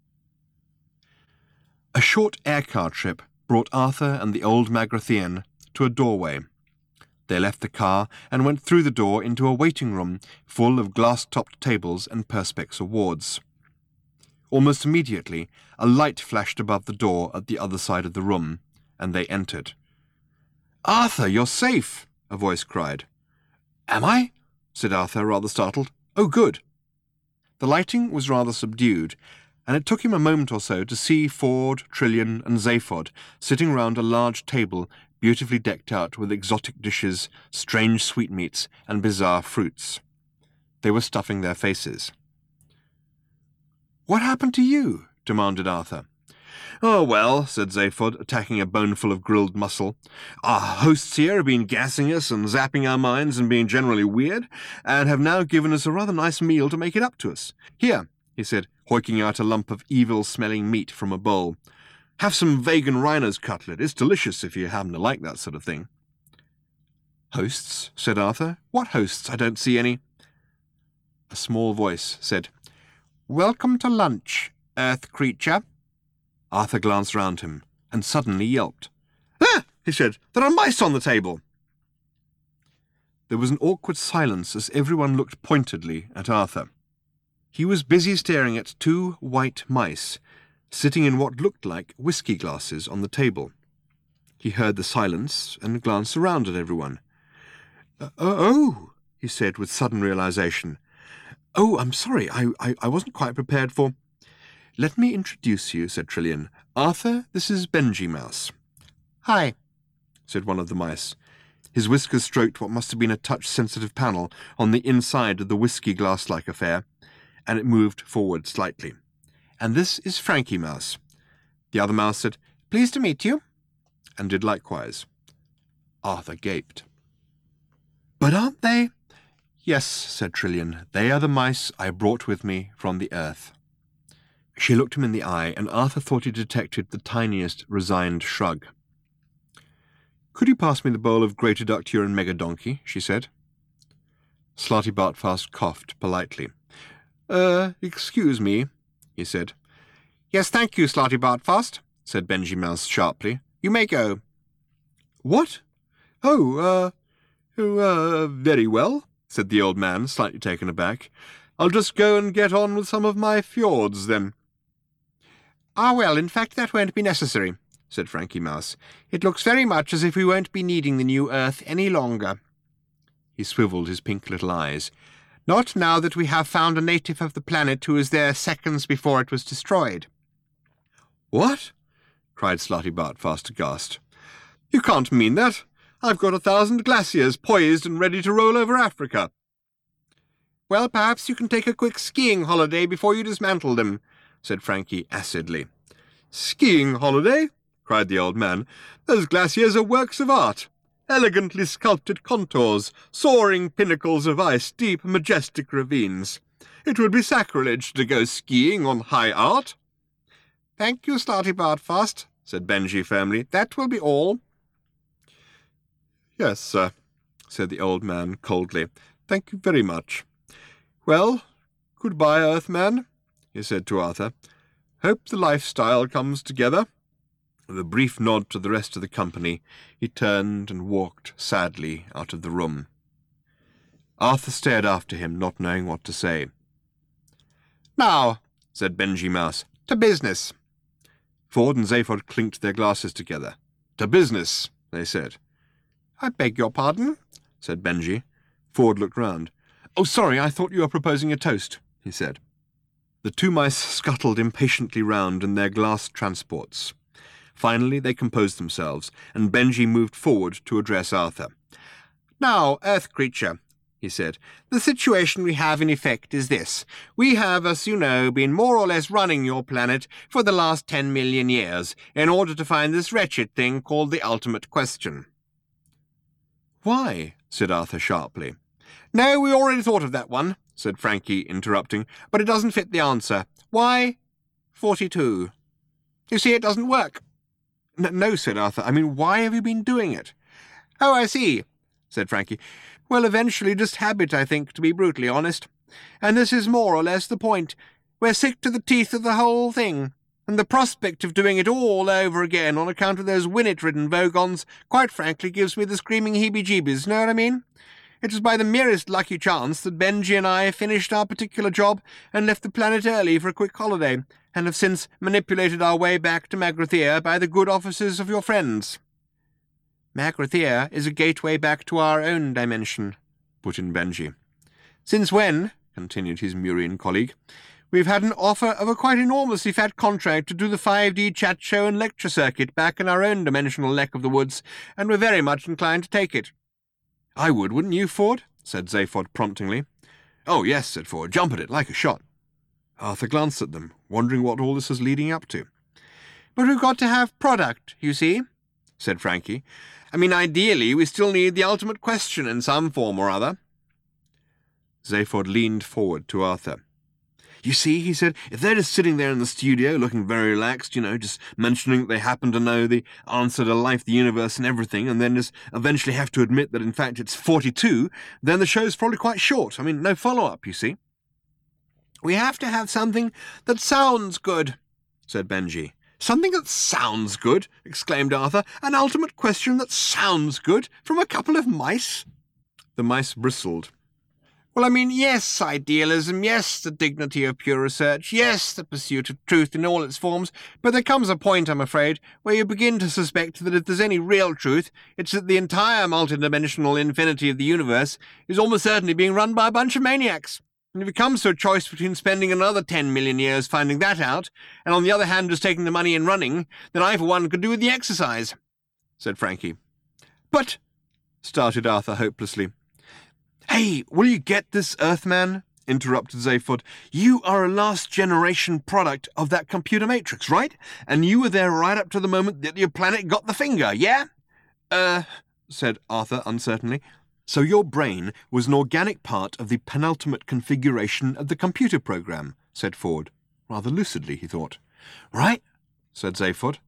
A short aircar trip brought Arthur and the old Magrathian to a doorway. They left the car and went through the door into a waiting room full of glass-topped tables and perspex awards. Almost immediately, a light flashed above the door at the other side of the room, and they entered. "Arthur, you're safe!" a voice cried. "Am I?" said Arthur, rather startled. "Oh, good." The lighting was rather subdued, and it took him a moment or so to see Ford, Trillian, and Zaphod sitting round a large table beautifully decked out with exotic dishes, strange sweetmeats, and bizarre fruits. They were stuffing their faces. "What happened to you?" demanded Arthur. "Oh, well," said Zaphod, attacking a boneful of grilled muscle. "Our hosts here have been gassing us and zapping our minds and being generally weird, and have now given us a rather nice meal to make it up to us. Here," he said, hoiking out a lump of evil-smelling meat from a bowl. "Have some vegan rhino's cutlet. It's delicious if you happen to like that sort of thing." "Hosts?" said Arthur. "What hosts? I don't see any." A small voice said, "Welcome to lunch, Earth creature." Arthur glanced round him, and suddenly yelped. "Ah!" he said. "There are mice on the table!" There was an awkward silence as everyone looked pointedly at Arthur. He was busy staring at two white mice, sitting in what looked like whiskey glasses on the table. He heard the silence and glanced around at everyone. Oh, he said with sudden realization. "Oh, I'm sorry, I wasn't quite prepared for—" "Let me introduce you," said Trillian. "Arthur, this is Benji Mouse." "Hi," said one of the mice. His whiskers stroked what must have been a touch-sensitive panel on the inside of the whiskey glass-like affair, and it moved forward slightly. "And this is Frankie Mouse." The other mouse said, "Pleased to meet you," and did likewise. Arthur gaped. "But aren't they—" "Yes," said Trillian, "they are the mice I brought with me from the Earth." She looked him in the eye, and Arthur thought he detected the tiniest resigned shrug. "Could you pass me the bowl of grated Arcturan Megadonkey?" she said. Slarty Bartfast coughed politely. Excuse me," he said. "Yes, thank you, Slarty Bartfast," said Benji Mouse sharply. "You may go." "What? Very well," said the old man, slightly taken aback. "I'll just go and get on with some of my fjords, then." "Ah, well, in fact, that won't be necessary," said Frankie Mouse. "It looks very much as if we won't be needing the new Earth any longer." He swiveled his pink little eyes. "Not now that we have found a native of the planet who was there seconds before it was destroyed." "What?" cried Slarty Bartfast aghast. "You can't mean that. I've got 1,000 glaciers poised and ready to roll over Africa." Well, perhaps you can take a quick skiing holiday before you dismantle them, said Frankie acidly. Skiing holiday? Cried the old man. Those glaciers are works of art. Elegantly sculpted contours, soaring pinnacles of ice, deep, majestic ravines. It would be sacrilege to go skiing on high art. Thank you, Slarty Bartfast, said Benji firmly. That will be all. Yes, sir, said the old man coldly. Thank you very much. Well, goodbye, Earthman, he said to Arthur. Hope the lifestyle comes together. With a brief nod to the rest of the company, he turned and walked sadly out of the room. Arthur stared after him, not knowing what to say. Now, said Benji Mouse, to business. Ford and Zaphod clinked their glasses together. To business, they said. I beg your pardon, said Benji. Ford looked round. Oh, sorry, I thought you were proposing a toast, he said. The two mice scuttled impatiently round in their glass transports. Finally they composed themselves, and Benji moved forward to address Arthur. Now, Earth creature, he said, the situation we have in effect is this. We have, as you know, been more or less running your planet for the last 10 million years in order to find this wretched thing called the ultimate question. Why? Said Arthur sharply. No, we already thought of that one, said Frankie, interrupting, but it doesn't fit the answer. Why 42? You see, it doesn't work. No, said Arthur. I mean, why have you been doing it? Oh, I see, said Frankie. Well, eventually just habit, I think, to be brutally honest. And this is more or less the point. We're sick to the teeth of the whole thing, and the prospect of doing it all over again on account of those Winnet-ridden Vogons, quite frankly, gives me the screaming heebie-jeebies, know what I mean? It was by the merest lucky chance that Benji and I finished our particular job and left the planet early for a quick holiday, and have since manipulated our way back to Magrathea by the good offices of your friends. Magrathea is a gateway back to our own dimension, put in Benji. Since when, continued his Murian colleague, we've had an offer of a quite enormously fat contract to do the 5D chat show and lecture circuit back in our own dimensional neck of the woods, and we're very much inclined to take it. I would, wouldn't you, Ford? Said Zaphod promptingly. Oh, yes, said Ford. Jump at it, like a shot. Arthur glanced at them, wondering what all this was leading up to. But we've got to have product, you see, said Frankie. I mean, ideally, we still need the ultimate question in some form or other. Zaphod leaned forward to Arthur. You see, he said, if they're just sitting there in the studio looking very relaxed, just mentioning that they happen to know the answer to life, the universe, and everything, and then just eventually have to admit that, in fact, it's 42, then the show's probably quite short. I mean, no follow-up, you see. We have to have something that sounds good, said Benji. Something that sounds good, exclaimed Arthur. An ultimate question that sounds good from a couple of mice? The mice bristled. Well, I mean, yes, idealism, yes, the dignity of pure research, yes, the pursuit of truth in all its forms, but there comes a point, I'm afraid, where you begin to suspect that if there's any real truth, it's that the entire multidimensional infinity of the universe is almost certainly being run by a bunch of maniacs. And if it comes to a choice between spending another 10 million years finding that out, and on the other hand just taking the money and running, then I, for one, could do with the exercise, said Frankie. But, started Arthur hopelessly. Hey, will you get this, Earthman? Interrupted Zaphod. You are a last-generation product of that computer matrix, right? And you were there right up to the moment that your planet got the finger, yeah? Said Arthur uncertainly. So your brain was an organic part of the penultimate configuration of the computer program, said Ford. Rather lucidly, he thought. Right, said Zaphod.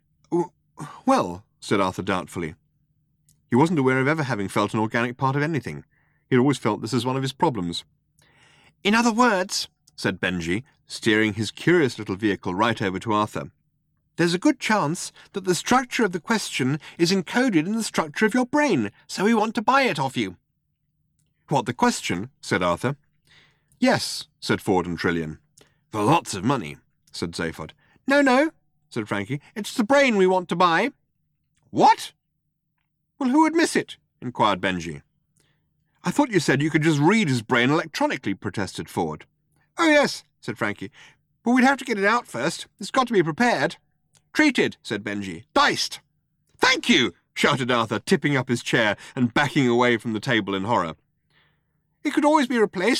Well, said Arthur doubtfully. He wasn't aware of ever having felt an organic part of anything. He'd always felt this as one of his problems. In other words, said Benji, steering his curious little vehicle right over to Arthur, there's a good chance that the structure of the question is encoded in the structure of your brain, so we want to buy it off you. What, the question? Said Arthur. Yes, said Ford and Trillian. For lots of money, said Zaphod. No, said Frankie. It's the brain we want to buy. What? Well, who would miss it? Inquired Benji. I thought you said you could just read his brain electronically, protested Ford. Oh, yes, said Frankie. But we'd have to get it out first. It's got to be prepared. Treated, said Benji. Diced. Thank you, shouted Arthur, tipping up his chair and backing away from the table in horror. It could always be replaced,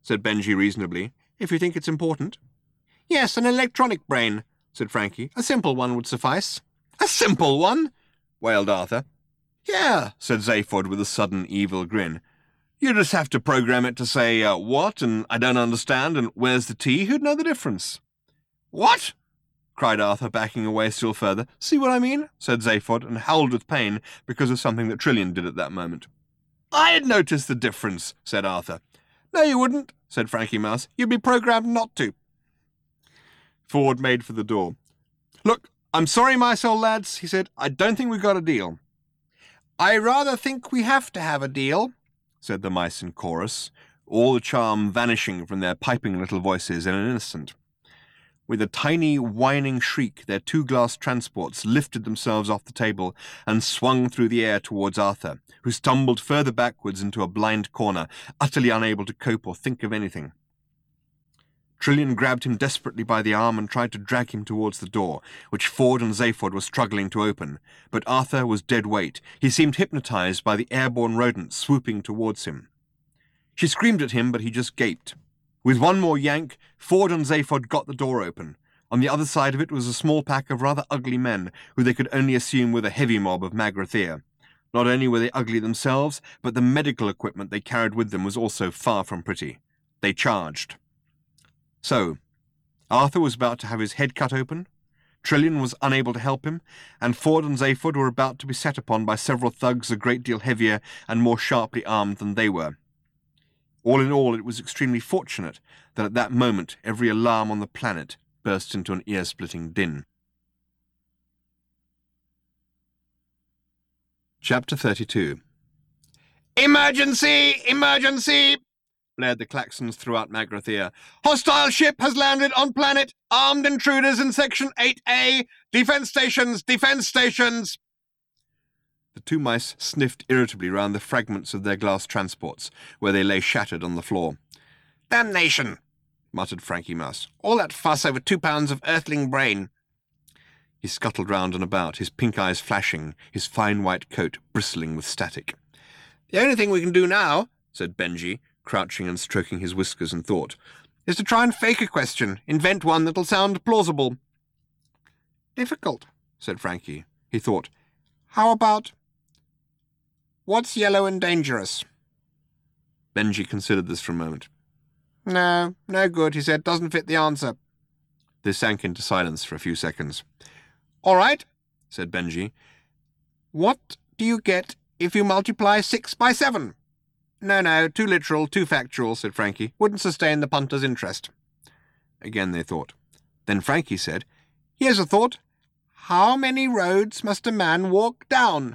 said Benji reasonably, if you think it's important. Yes, an electronic brain, said Frankie. A simple one would suffice. A simple one? Wailed Arthur. Yeah, said Zaphod with a sudden evil grin. You just have to program it to say, what, and I don't understand, and where's the tea? Who'd know the difference? What? Cried Arthur, backing away still further. See what I mean? Said Zaphod, and howled with pain because of something that Trillian did at that moment. I'd noticed the difference, said Arthur. No, you wouldn't, said Frankie Mouse. You'd be programmed not to. Ford made for the door. Look, I'm sorry, my soul lads, he said. I don't think we've got a deal. I rather think we have to have a deal, said the mice in chorus, all the charm vanishing from their piping little voices in an instant. With a tiny, whining shriek, their 2 glass transports lifted themselves off the table and swung through the air towards Arthur, who stumbled further backwards into a blind corner, utterly unable to cope or think of anything. Trillian grabbed him desperately by the arm and tried to drag him towards the door, which Ford and Zaphod were struggling to open, but Arthur was dead weight. He seemed hypnotized by the airborne rodent swooping towards him. She screamed at him, but he just gaped. With one more yank, Ford and Zaphod got the door open. On the other side of it was a small pack of rather ugly men, who they could only assume were the heavy mob of Magrathea. Not only were they ugly themselves, but the medical equipment they carried with them was also far from pretty. They charged. So, Arthur was about to have his head cut open, Trillian was unable to help him, and Ford and Zaphod were about to be set upon by several thugs a great deal heavier and more sharply armed than they were. All in all, it was extremely fortunate that at that moment every alarm on the planet burst into an ear-splitting din. Chapter 32. Emergency! Emergency! Blared the klaxons throughout Magrathea. Hostile ship has landed on planet! Armed intruders in Section 8A! Defense stations! Defense stations! The 2 mice sniffed irritably round the fragments of their glass transports, where they lay shattered on the floor. Damnation! Muttered Frankie Mouse. All that fuss over 2 pounds of earthling brain. He scuttled round and about, his pink eyes flashing, his fine white coat bristling with static. The only thing we can do now, said Benji, crouching and stroking his whiskers in thought, is to try and fake a question, invent one that'll sound plausible. Difficult, said Frankie. He thought, how about, what's yellow and dangerous? Benji considered this for a moment. No good, he said. Doesn't fit the answer. They sank into silence for a few seconds. All right, said Benji. What do you get if you multiply 6 by 7? No, too literal, too factual, said Frankie. Wouldn't sustain the punter's interest. Again they thought. Then Frankie said, here's a thought. How many roads must a man walk down?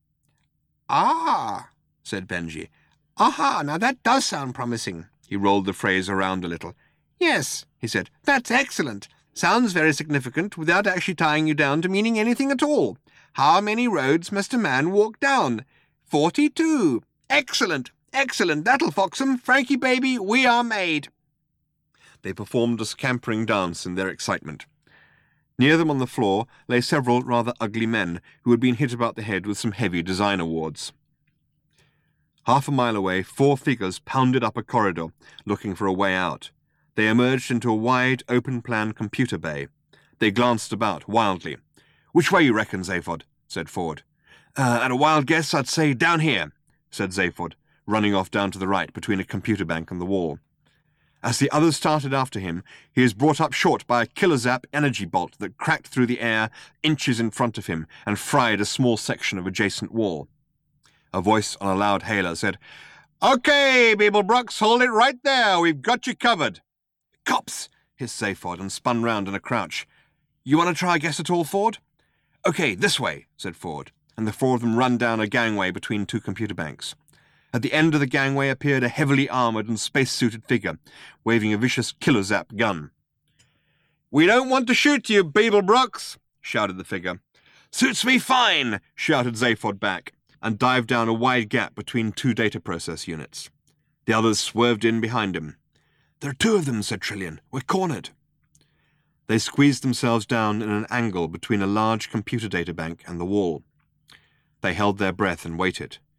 Ah, said Benji. Aha, now that does sound promising. He rolled the phrase around a little. Yes, he said, that's excellent. Sounds very significant without actually tying you down to meaning anything at all. How many roads must a man walk down? 42. Excellent, excellent. That'll fox 'em. Frankie, baby, we are made. They performed a scampering dance in their excitement. Near them on the floor lay several rather ugly men who had been hit about the head with some heavy design awards. Half a mile away, 4 figures pounded up a corridor, looking for a way out. They emerged into a wide, open-plan computer bay. They glanced about wildly. Which way you reckon, Zaphod? Said Ford. At a wild guess, I'd say down here, said Zaphod, running off down to the right between a computer bank and the wall. As the others started after him, he was brought up short by a killer-zap energy bolt that cracked through the air inches in front of him and fried a small section of adjacent wall. A voice on a loud hailer said, "Okay, Beeblebrox, hold it right there. We've got you covered." "Cops!" hissed Zaphod and spun round in a crouch. "You want to try a guess at all, Ford?" "Okay, this way," said Ford, and the 4 of them ran down a gangway between 2 computer banks. At the end of the gangway appeared a heavily armoured and space-suited figure, waving a vicious killer-zap gun. "We don't want to shoot you, Beeblebrox," shouted the figure. "Suits me fine," shouted Zaphod back, and dived down a wide gap between 2 data process units. The others swerved in behind him. "There are 2 of them," said Trillian. "We're cornered." They squeezed themselves down in an angle between a large computer data bank and the wall. They held their breath and waited.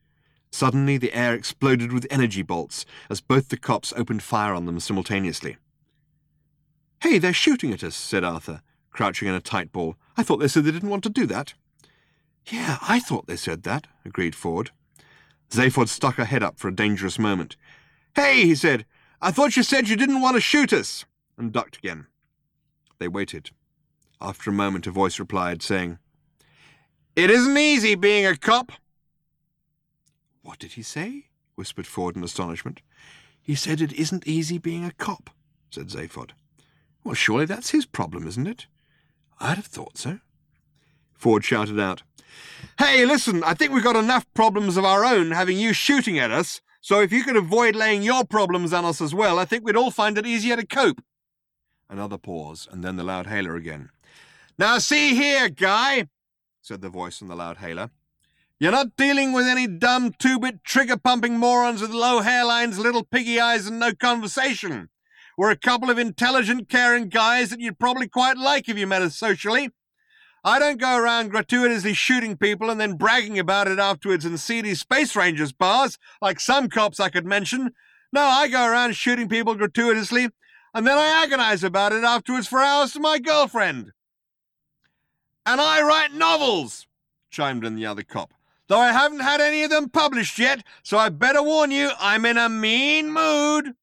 Suddenly the air exploded with energy bolts as both the cops opened fire on them simultaneously. "Hey, they're shooting at us," said Arthur, crouching in a tight ball. "I thought they said they didn't want to do that." "Yeah, I thought they said that," agreed Ford. Zaphod stuck her head up for a dangerous moment. "Hey," he said, "I thought you said you didn't want to shoot us," and ducked again. They waited. After a moment a voice replied, saying, "It isn't easy being a cop." "What did he say?" whispered Ford in astonishment. "He said it isn't easy being a cop," said Zaphod. "Well, surely that's his problem, isn't it?" "I'd have thought so." Ford shouted out, "Hey, listen, I think we've got enough problems of our own having you shooting at us, so if you could avoid laying your problems on us as well, I think we'd all find it easier to cope." Another pause, and then the loud hailer again. "Now see here, guy," said the voice on the loud hailer. "You're not dealing with any dumb two-bit trigger-pumping morons with low hairlines, little piggy eyes, and no conversation. We're a couple of intelligent, caring guys that you'd probably quite like if you met us socially. I don't go around gratuitously shooting people and then bragging about it afterwards in seedy Space Rangers bars, like some cops I could mention. No, I go around shooting people gratuitously, and then I agonize about it afterwards for hours to my girlfriend." "And I write novels," chimed in the other cop, "though I haven't had any of them published yet, so I better warn you, I'm in a mean mood."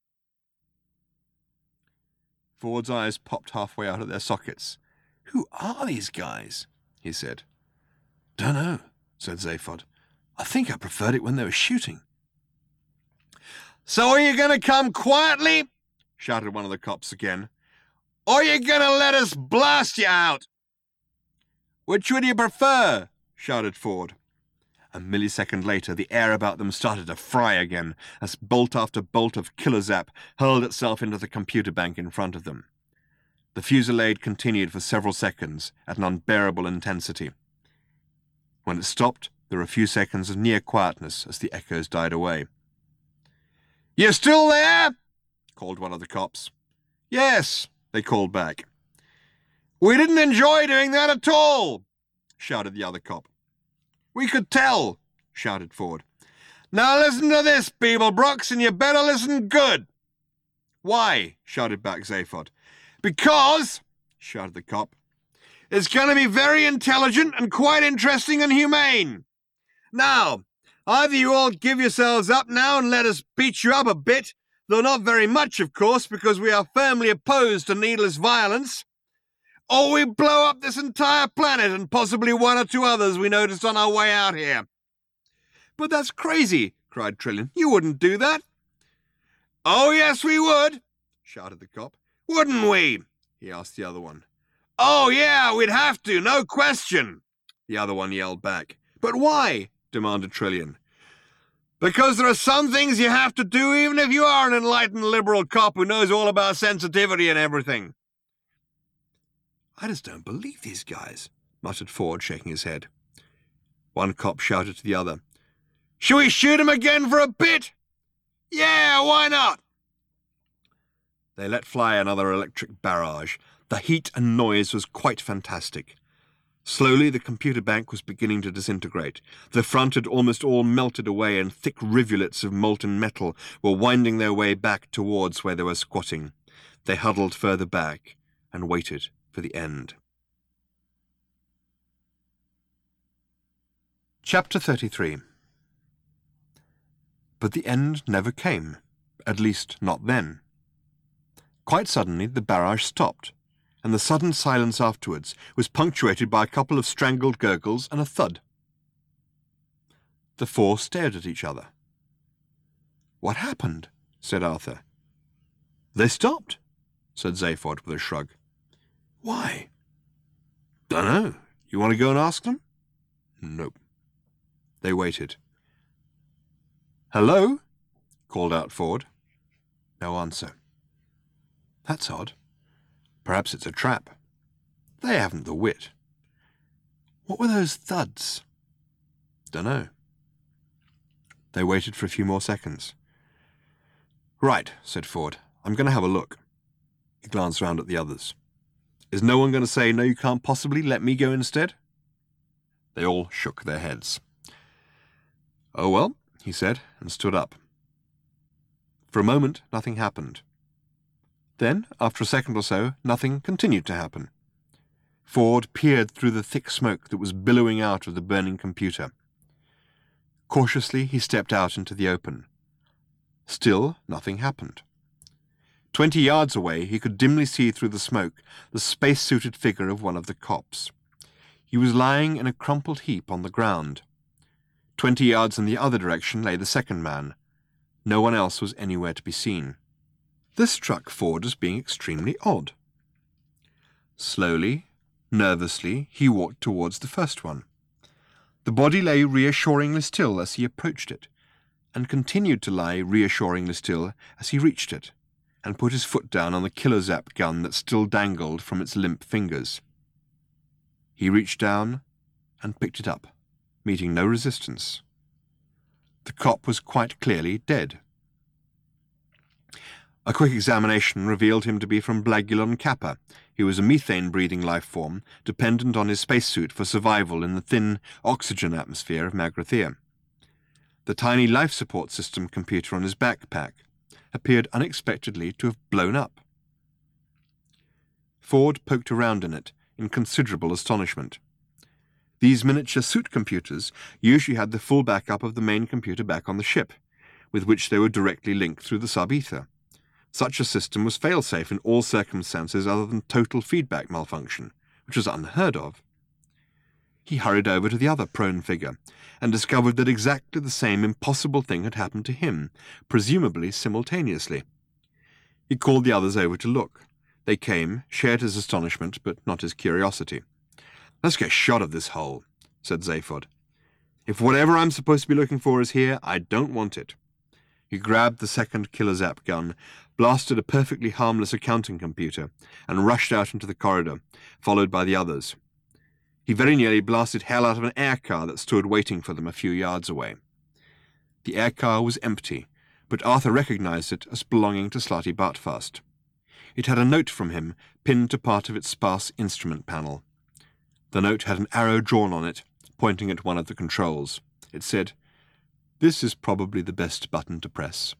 Ford's eyes popped halfway out of their sockets. "Who are these guys?" he said. "Dunno," said Zaphod. "I think I preferred it when they were shooting." "So are you going to come quietly?" shouted one of the cops again. "Or are you going to let us blast you out?" "Which would you prefer?" shouted Ford. A millisecond later, the air about them started to fry again, as bolt after bolt of Killer Zap hurled itself into the computer bank in front of them. The fusillade continued for several seconds at an unbearable intensity. When it stopped, there were a few seconds of near quietness as the echoes died away. "You still there?" called one of the cops. "Yes," they called back. "We didn't enjoy doing that at all," shouted the other cop. "We could tell," shouted Ford. "Now listen to this, Beeblebrox, and you better listen good." "Why?" shouted back Zaphod. "Because," shouted the cop, "it's going to be very intelligent and quite interesting and humane. Now, either you all give yourselves up now and let us beat you up a bit, though not very much, of course, because we are firmly opposed to needless violence, or we blow up this entire planet and possibly one or two others we noticed on our way out here." "But that's crazy," cried Trillian. "You wouldn't do that." "Oh, yes, we would," shouted the cop. "Wouldn't we?" he asked the other one. "Oh, yeah, we'd have to, no question," the other one yelled back. "But why?" demanded Trillian. "Because there are some things you have to do even if you are an enlightened liberal cop who knows all about sensitivity and everything." "I just don't believe these guys," muttered Ford, shaking his head. One cop shouted to the other, "Shall we shoot him again for a bit?" "Yeah, why not?" They let fly another electric barrage. The heat and noise was quite fantastic. Slowly the computer bank was beginning to disintegrate. The front had almost all melted away, and thick rivulets of molten metal were winding their way back towards where they were squatting. They huddled further back and waited for the end. Chapter 33. But the end never came, at least not then. Quite suddenly the barrage stopped, and the sudden silence afterwards was punctuated by a couple of strangled gurgles and a thud. The four stared at each other. "What happened?" said Arthur. "They stopped," said Zaphod with a shrug. "Why?" "Dunno. You want to go and ask them?" "Nope." They waited. "Hello?" called out Ford. No answer. "That's odd. Perhaps it's a trap. They haven't the wit. What were those thuds?" "Dunno." They waited for a few more seconds. "Right," said Ford. "I'm going to have a look." He glanced round at the others. "Is no one going to say, 'No, you can't possibly, let me go instead'?" They all shook their heads. "Oh well," he said, and stood up. For a moment, nothing happened. Then, after a second or so, nothing continued to happen. Ford peered through the thick smoke that was billowing out of the burning computer. Cautiously, he stepped out into the open. Still, nothing happened. 20 yards away, he could dimly see through the smoke the space-suited figure of one of the cops. He was lying in a crumpled heap on the ground. 20 yards in the other direction lay the second man. No one else was anywhere to be seen. This struck Ford as being extremely odd. Slowly, nervously, he walked towards the first one. The body lay reassuringly still as he approached it, and continued to lie reassuringly still as he reached it, and put his foot down on the Killer Zap gun that still dangled from its limp fingers. He reached down and picked it up, meeting no resistance. The cop was quite clearly dead. A quick examination revealed him to be from Blagulon Kappa. He was a methane-breathing life form, dependent on his spacesuit for survival in the thin oxygen atmosphere of Magrathea. The tiny life support system computer on his backpack appeared unexpectedly to have blown up. Ford poked around in it in considerable astonishment. These miniature suit computers usually had the full backup of the main computer back on the ship, with which they were directly linked through the sub-ether. Such a system was fail-safe in all circumstances other than total feedback malfunction, which was unheard of. He hurried over to the other prone figure and discovered that exactly the same impossible thing had happened to him, presumably simultaneously. He called the others over to look. They came, shared his astonishment, but not his curiosity. "Let's get shot of this hole," said Zaphod. "If whatever I'm supposed to be looking for is here, I don't want it." He grabbed the second Killer Zap gun, blasted a perfectly harmless accounting computer, and rushed out into the corridor, followed by the others. He very nearly blasted hell out of an air car that stood waiting for them a few yards away. The air car was empty, but Arthur recognized it as belonging to Slatty Bartfast. It had a note from him pinned to part of its sparse instrument panel. The note had an arrow drawn on it, pointing at one of the controls. It said, "This is probably the best button to press."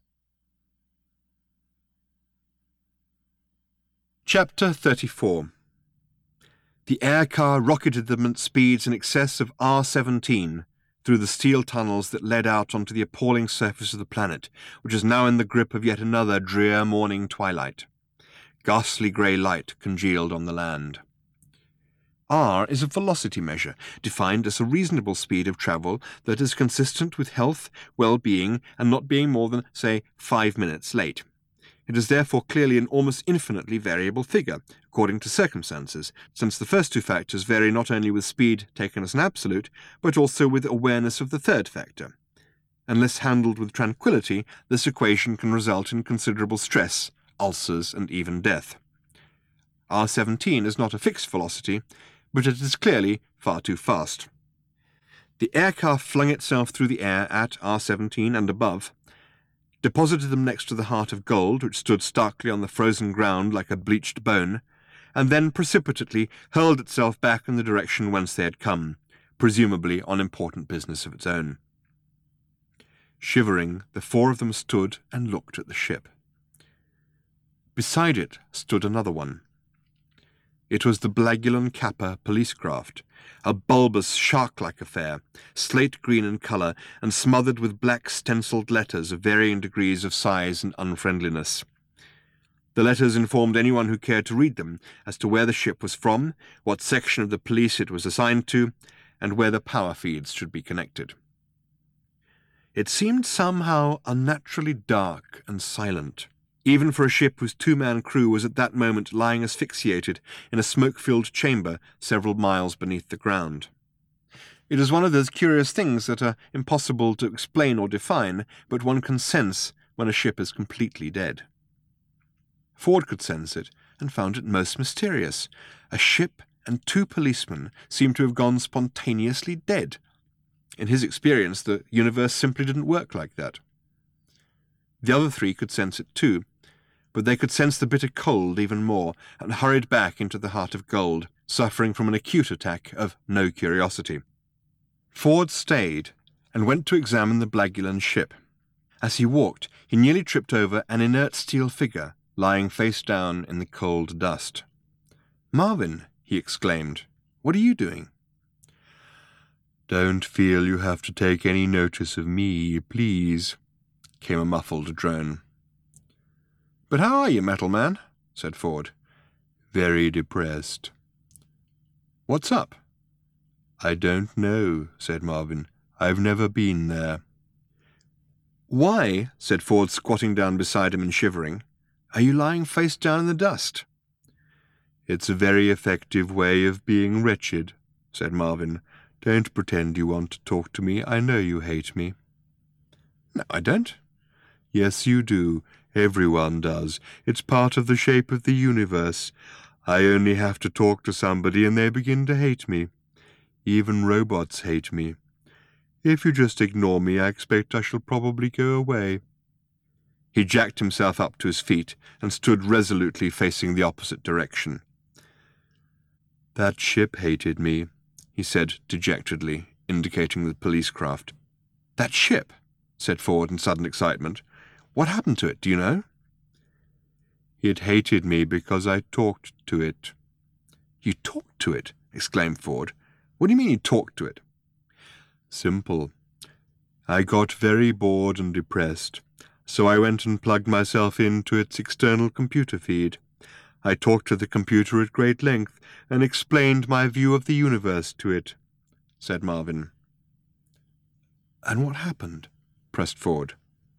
Chapter 34. The air car rocketed them at speeds in excess of R-17 through the steel tunnels that led out onto the appalling surface of the planet, which is now in the grip of yet another drear morning twilight. Ghastly grey light congealed on the land. R is a velocity measure, defined as a reasonable speed of travel that is consistent with health, well-being, and not being more than, say, 5 minutes late. It is therefore clearly an almost infinitely variable figure, according to circumstances, since the first two factors vary not only with speed taken as an absolute, but also with awareness of the third factor. Unless handled with tranquility, this equation can result in considerable stress, ulcers, and even death. R-17 is not a fixed velocity, but it is clearly far too fast. The aircar flung itself through the air at R-17 and above, deposited them next to the heart of gold, which stood starkly on the frozen ground like a bleached bone, and then precipitately hurled itself back in the direction whence they had come, presumably on important business of its own. Shivering, the four of them stood and looked at the ship. Beside it stood another one. It was the Blagulon Kappa police craft, a bulbous, shark-like affair, slate-green in colour and smothered with black stencilled letters of varying degrees of size and unfriendliness. The letters informed anyone who cared to read them as to where the ship was from, what section of the police it was assigned to, and where the power feeds should be connected. It seemed somehow unnaturally dark and silent, even for a ship whose two-man crew was at that moment lying asphyxiated in a smoke-filled chamber several miles beneath the ground. It is one of those curious things that are impossible to explain or define, but one can sense when a ship is completely dead. Ford could sense it, and found it most mysterious. A ship and two policemen seemed to have gone spontaneously dead. In his experience, the universe simply didn't work like that. The other three could sense it too, but they could sense the bitter cold even more, and hurried back into the heart of gold, suffering from an acute attack of no curiosity. Ford stayed and went to examine the Blagulan ship. As he walked, he nearly tripped over an inert steel figure lying face down in the cold dust. "Marvin," he exclaimed, "what are you doing?" "Don't feel you have to take any notice of me, please," came a muffled drone. "But how are you, Metal Man?" said Ford. "Very depressed." "What's up?" "I don't know," said Marvin. "I've never been there." "Why," said Ford, squatting down beside him and shivering, "are you lying face down in the dust?" "It's a very effective way of being wretched," said Marvin. "Don't pretend you want to talk to me. I know you hate me." "No, I don't." "Yes, you do. Everyone does. It's part of the shape of the universe. I only have to talk to somebody and they begin to hate me. Even robots hate me. If you just ignore me, I expect I shall probably go away." He jacked himself up to his feet and stood resolutely facing the opposite direction. "That ship hated me," he said dejectedly, indicating the police craft. "That ship?" said Ford in sudden excitement. "What happened to it, do you know?" "It hated me because I talked to it." "You talked to it?" exclaimed Ford. "What do you mean you talked to it?" "Simple. I got very bored and depressed, so I went and plugged myself into its external computer feed. I talked to the computer at great length and explained my view of the universe to it," said Marvin. "And what happened?" pressed Ford.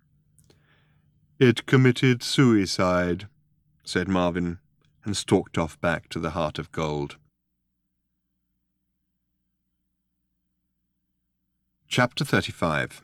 "It committed suicide," said Marvin, and stalked off back to the Heart of Gold. Chapter 35.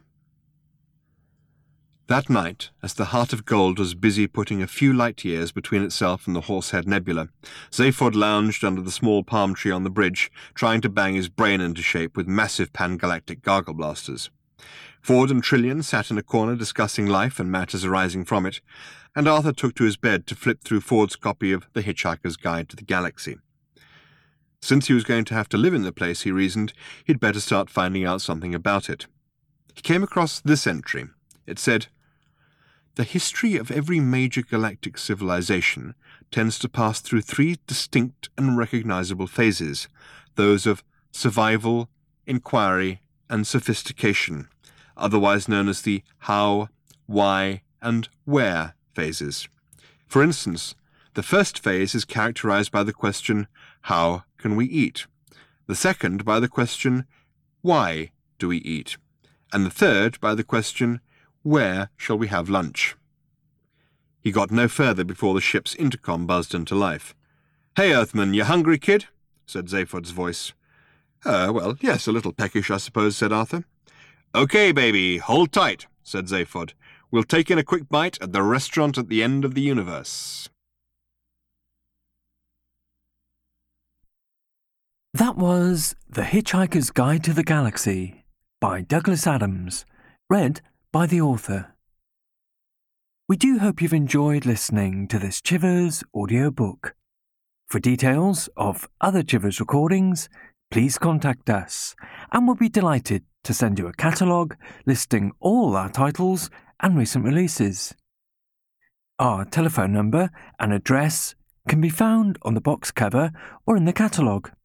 That night, as the Heart of Gold was busy putting a few light years between itself and the Horsehead Nebula, Zaphod lounged under the small palm tree on the bridge, trying to bang his brain into shape with massive pan-galactic gargle blasters. Ford and Trillian sat in a corner discussing life and matters arising from it, and Arthur took to his bed to flip through Ford's copy of The Hitchhiker's Guide to the Galaxy. Since he was going to have to live in the place, he reasoned, he'd better start finding out something about it. He came across this entry. It said, "The history of every major galactic civilization tends to pass through three distinct and recognizable phases, those of survival, inquiry, and sophistication, otherwise known as the how, why, and where phases. For instance, the first phase is characterized by the question, how can we eat? The second by the question, why do we eat? And the third by the question, where shall we have lunch?" He got no further before the ship's intercom buzzed into life. "Hey, Earthman, you hungry, kid?" said Zaphod's voice. Well, yes, a little peckish, I suppose," said Arthur. "Okay, baby, hold tight," said Zaphod. "We'll take in a quick bite at the restaurant at the end of the universe." That was The Hitchhiker's Guide to the Galaxy by Douglas Adams, read by the author. We do hope you've enjoyed listening to this Chivers audiobook. For details of other Chivers recordings, please contact us, and we'll be delighted to send you a catalogue listing all our titles and recent releases. Our telephone number and address can be found on the box cover or in the catalogue.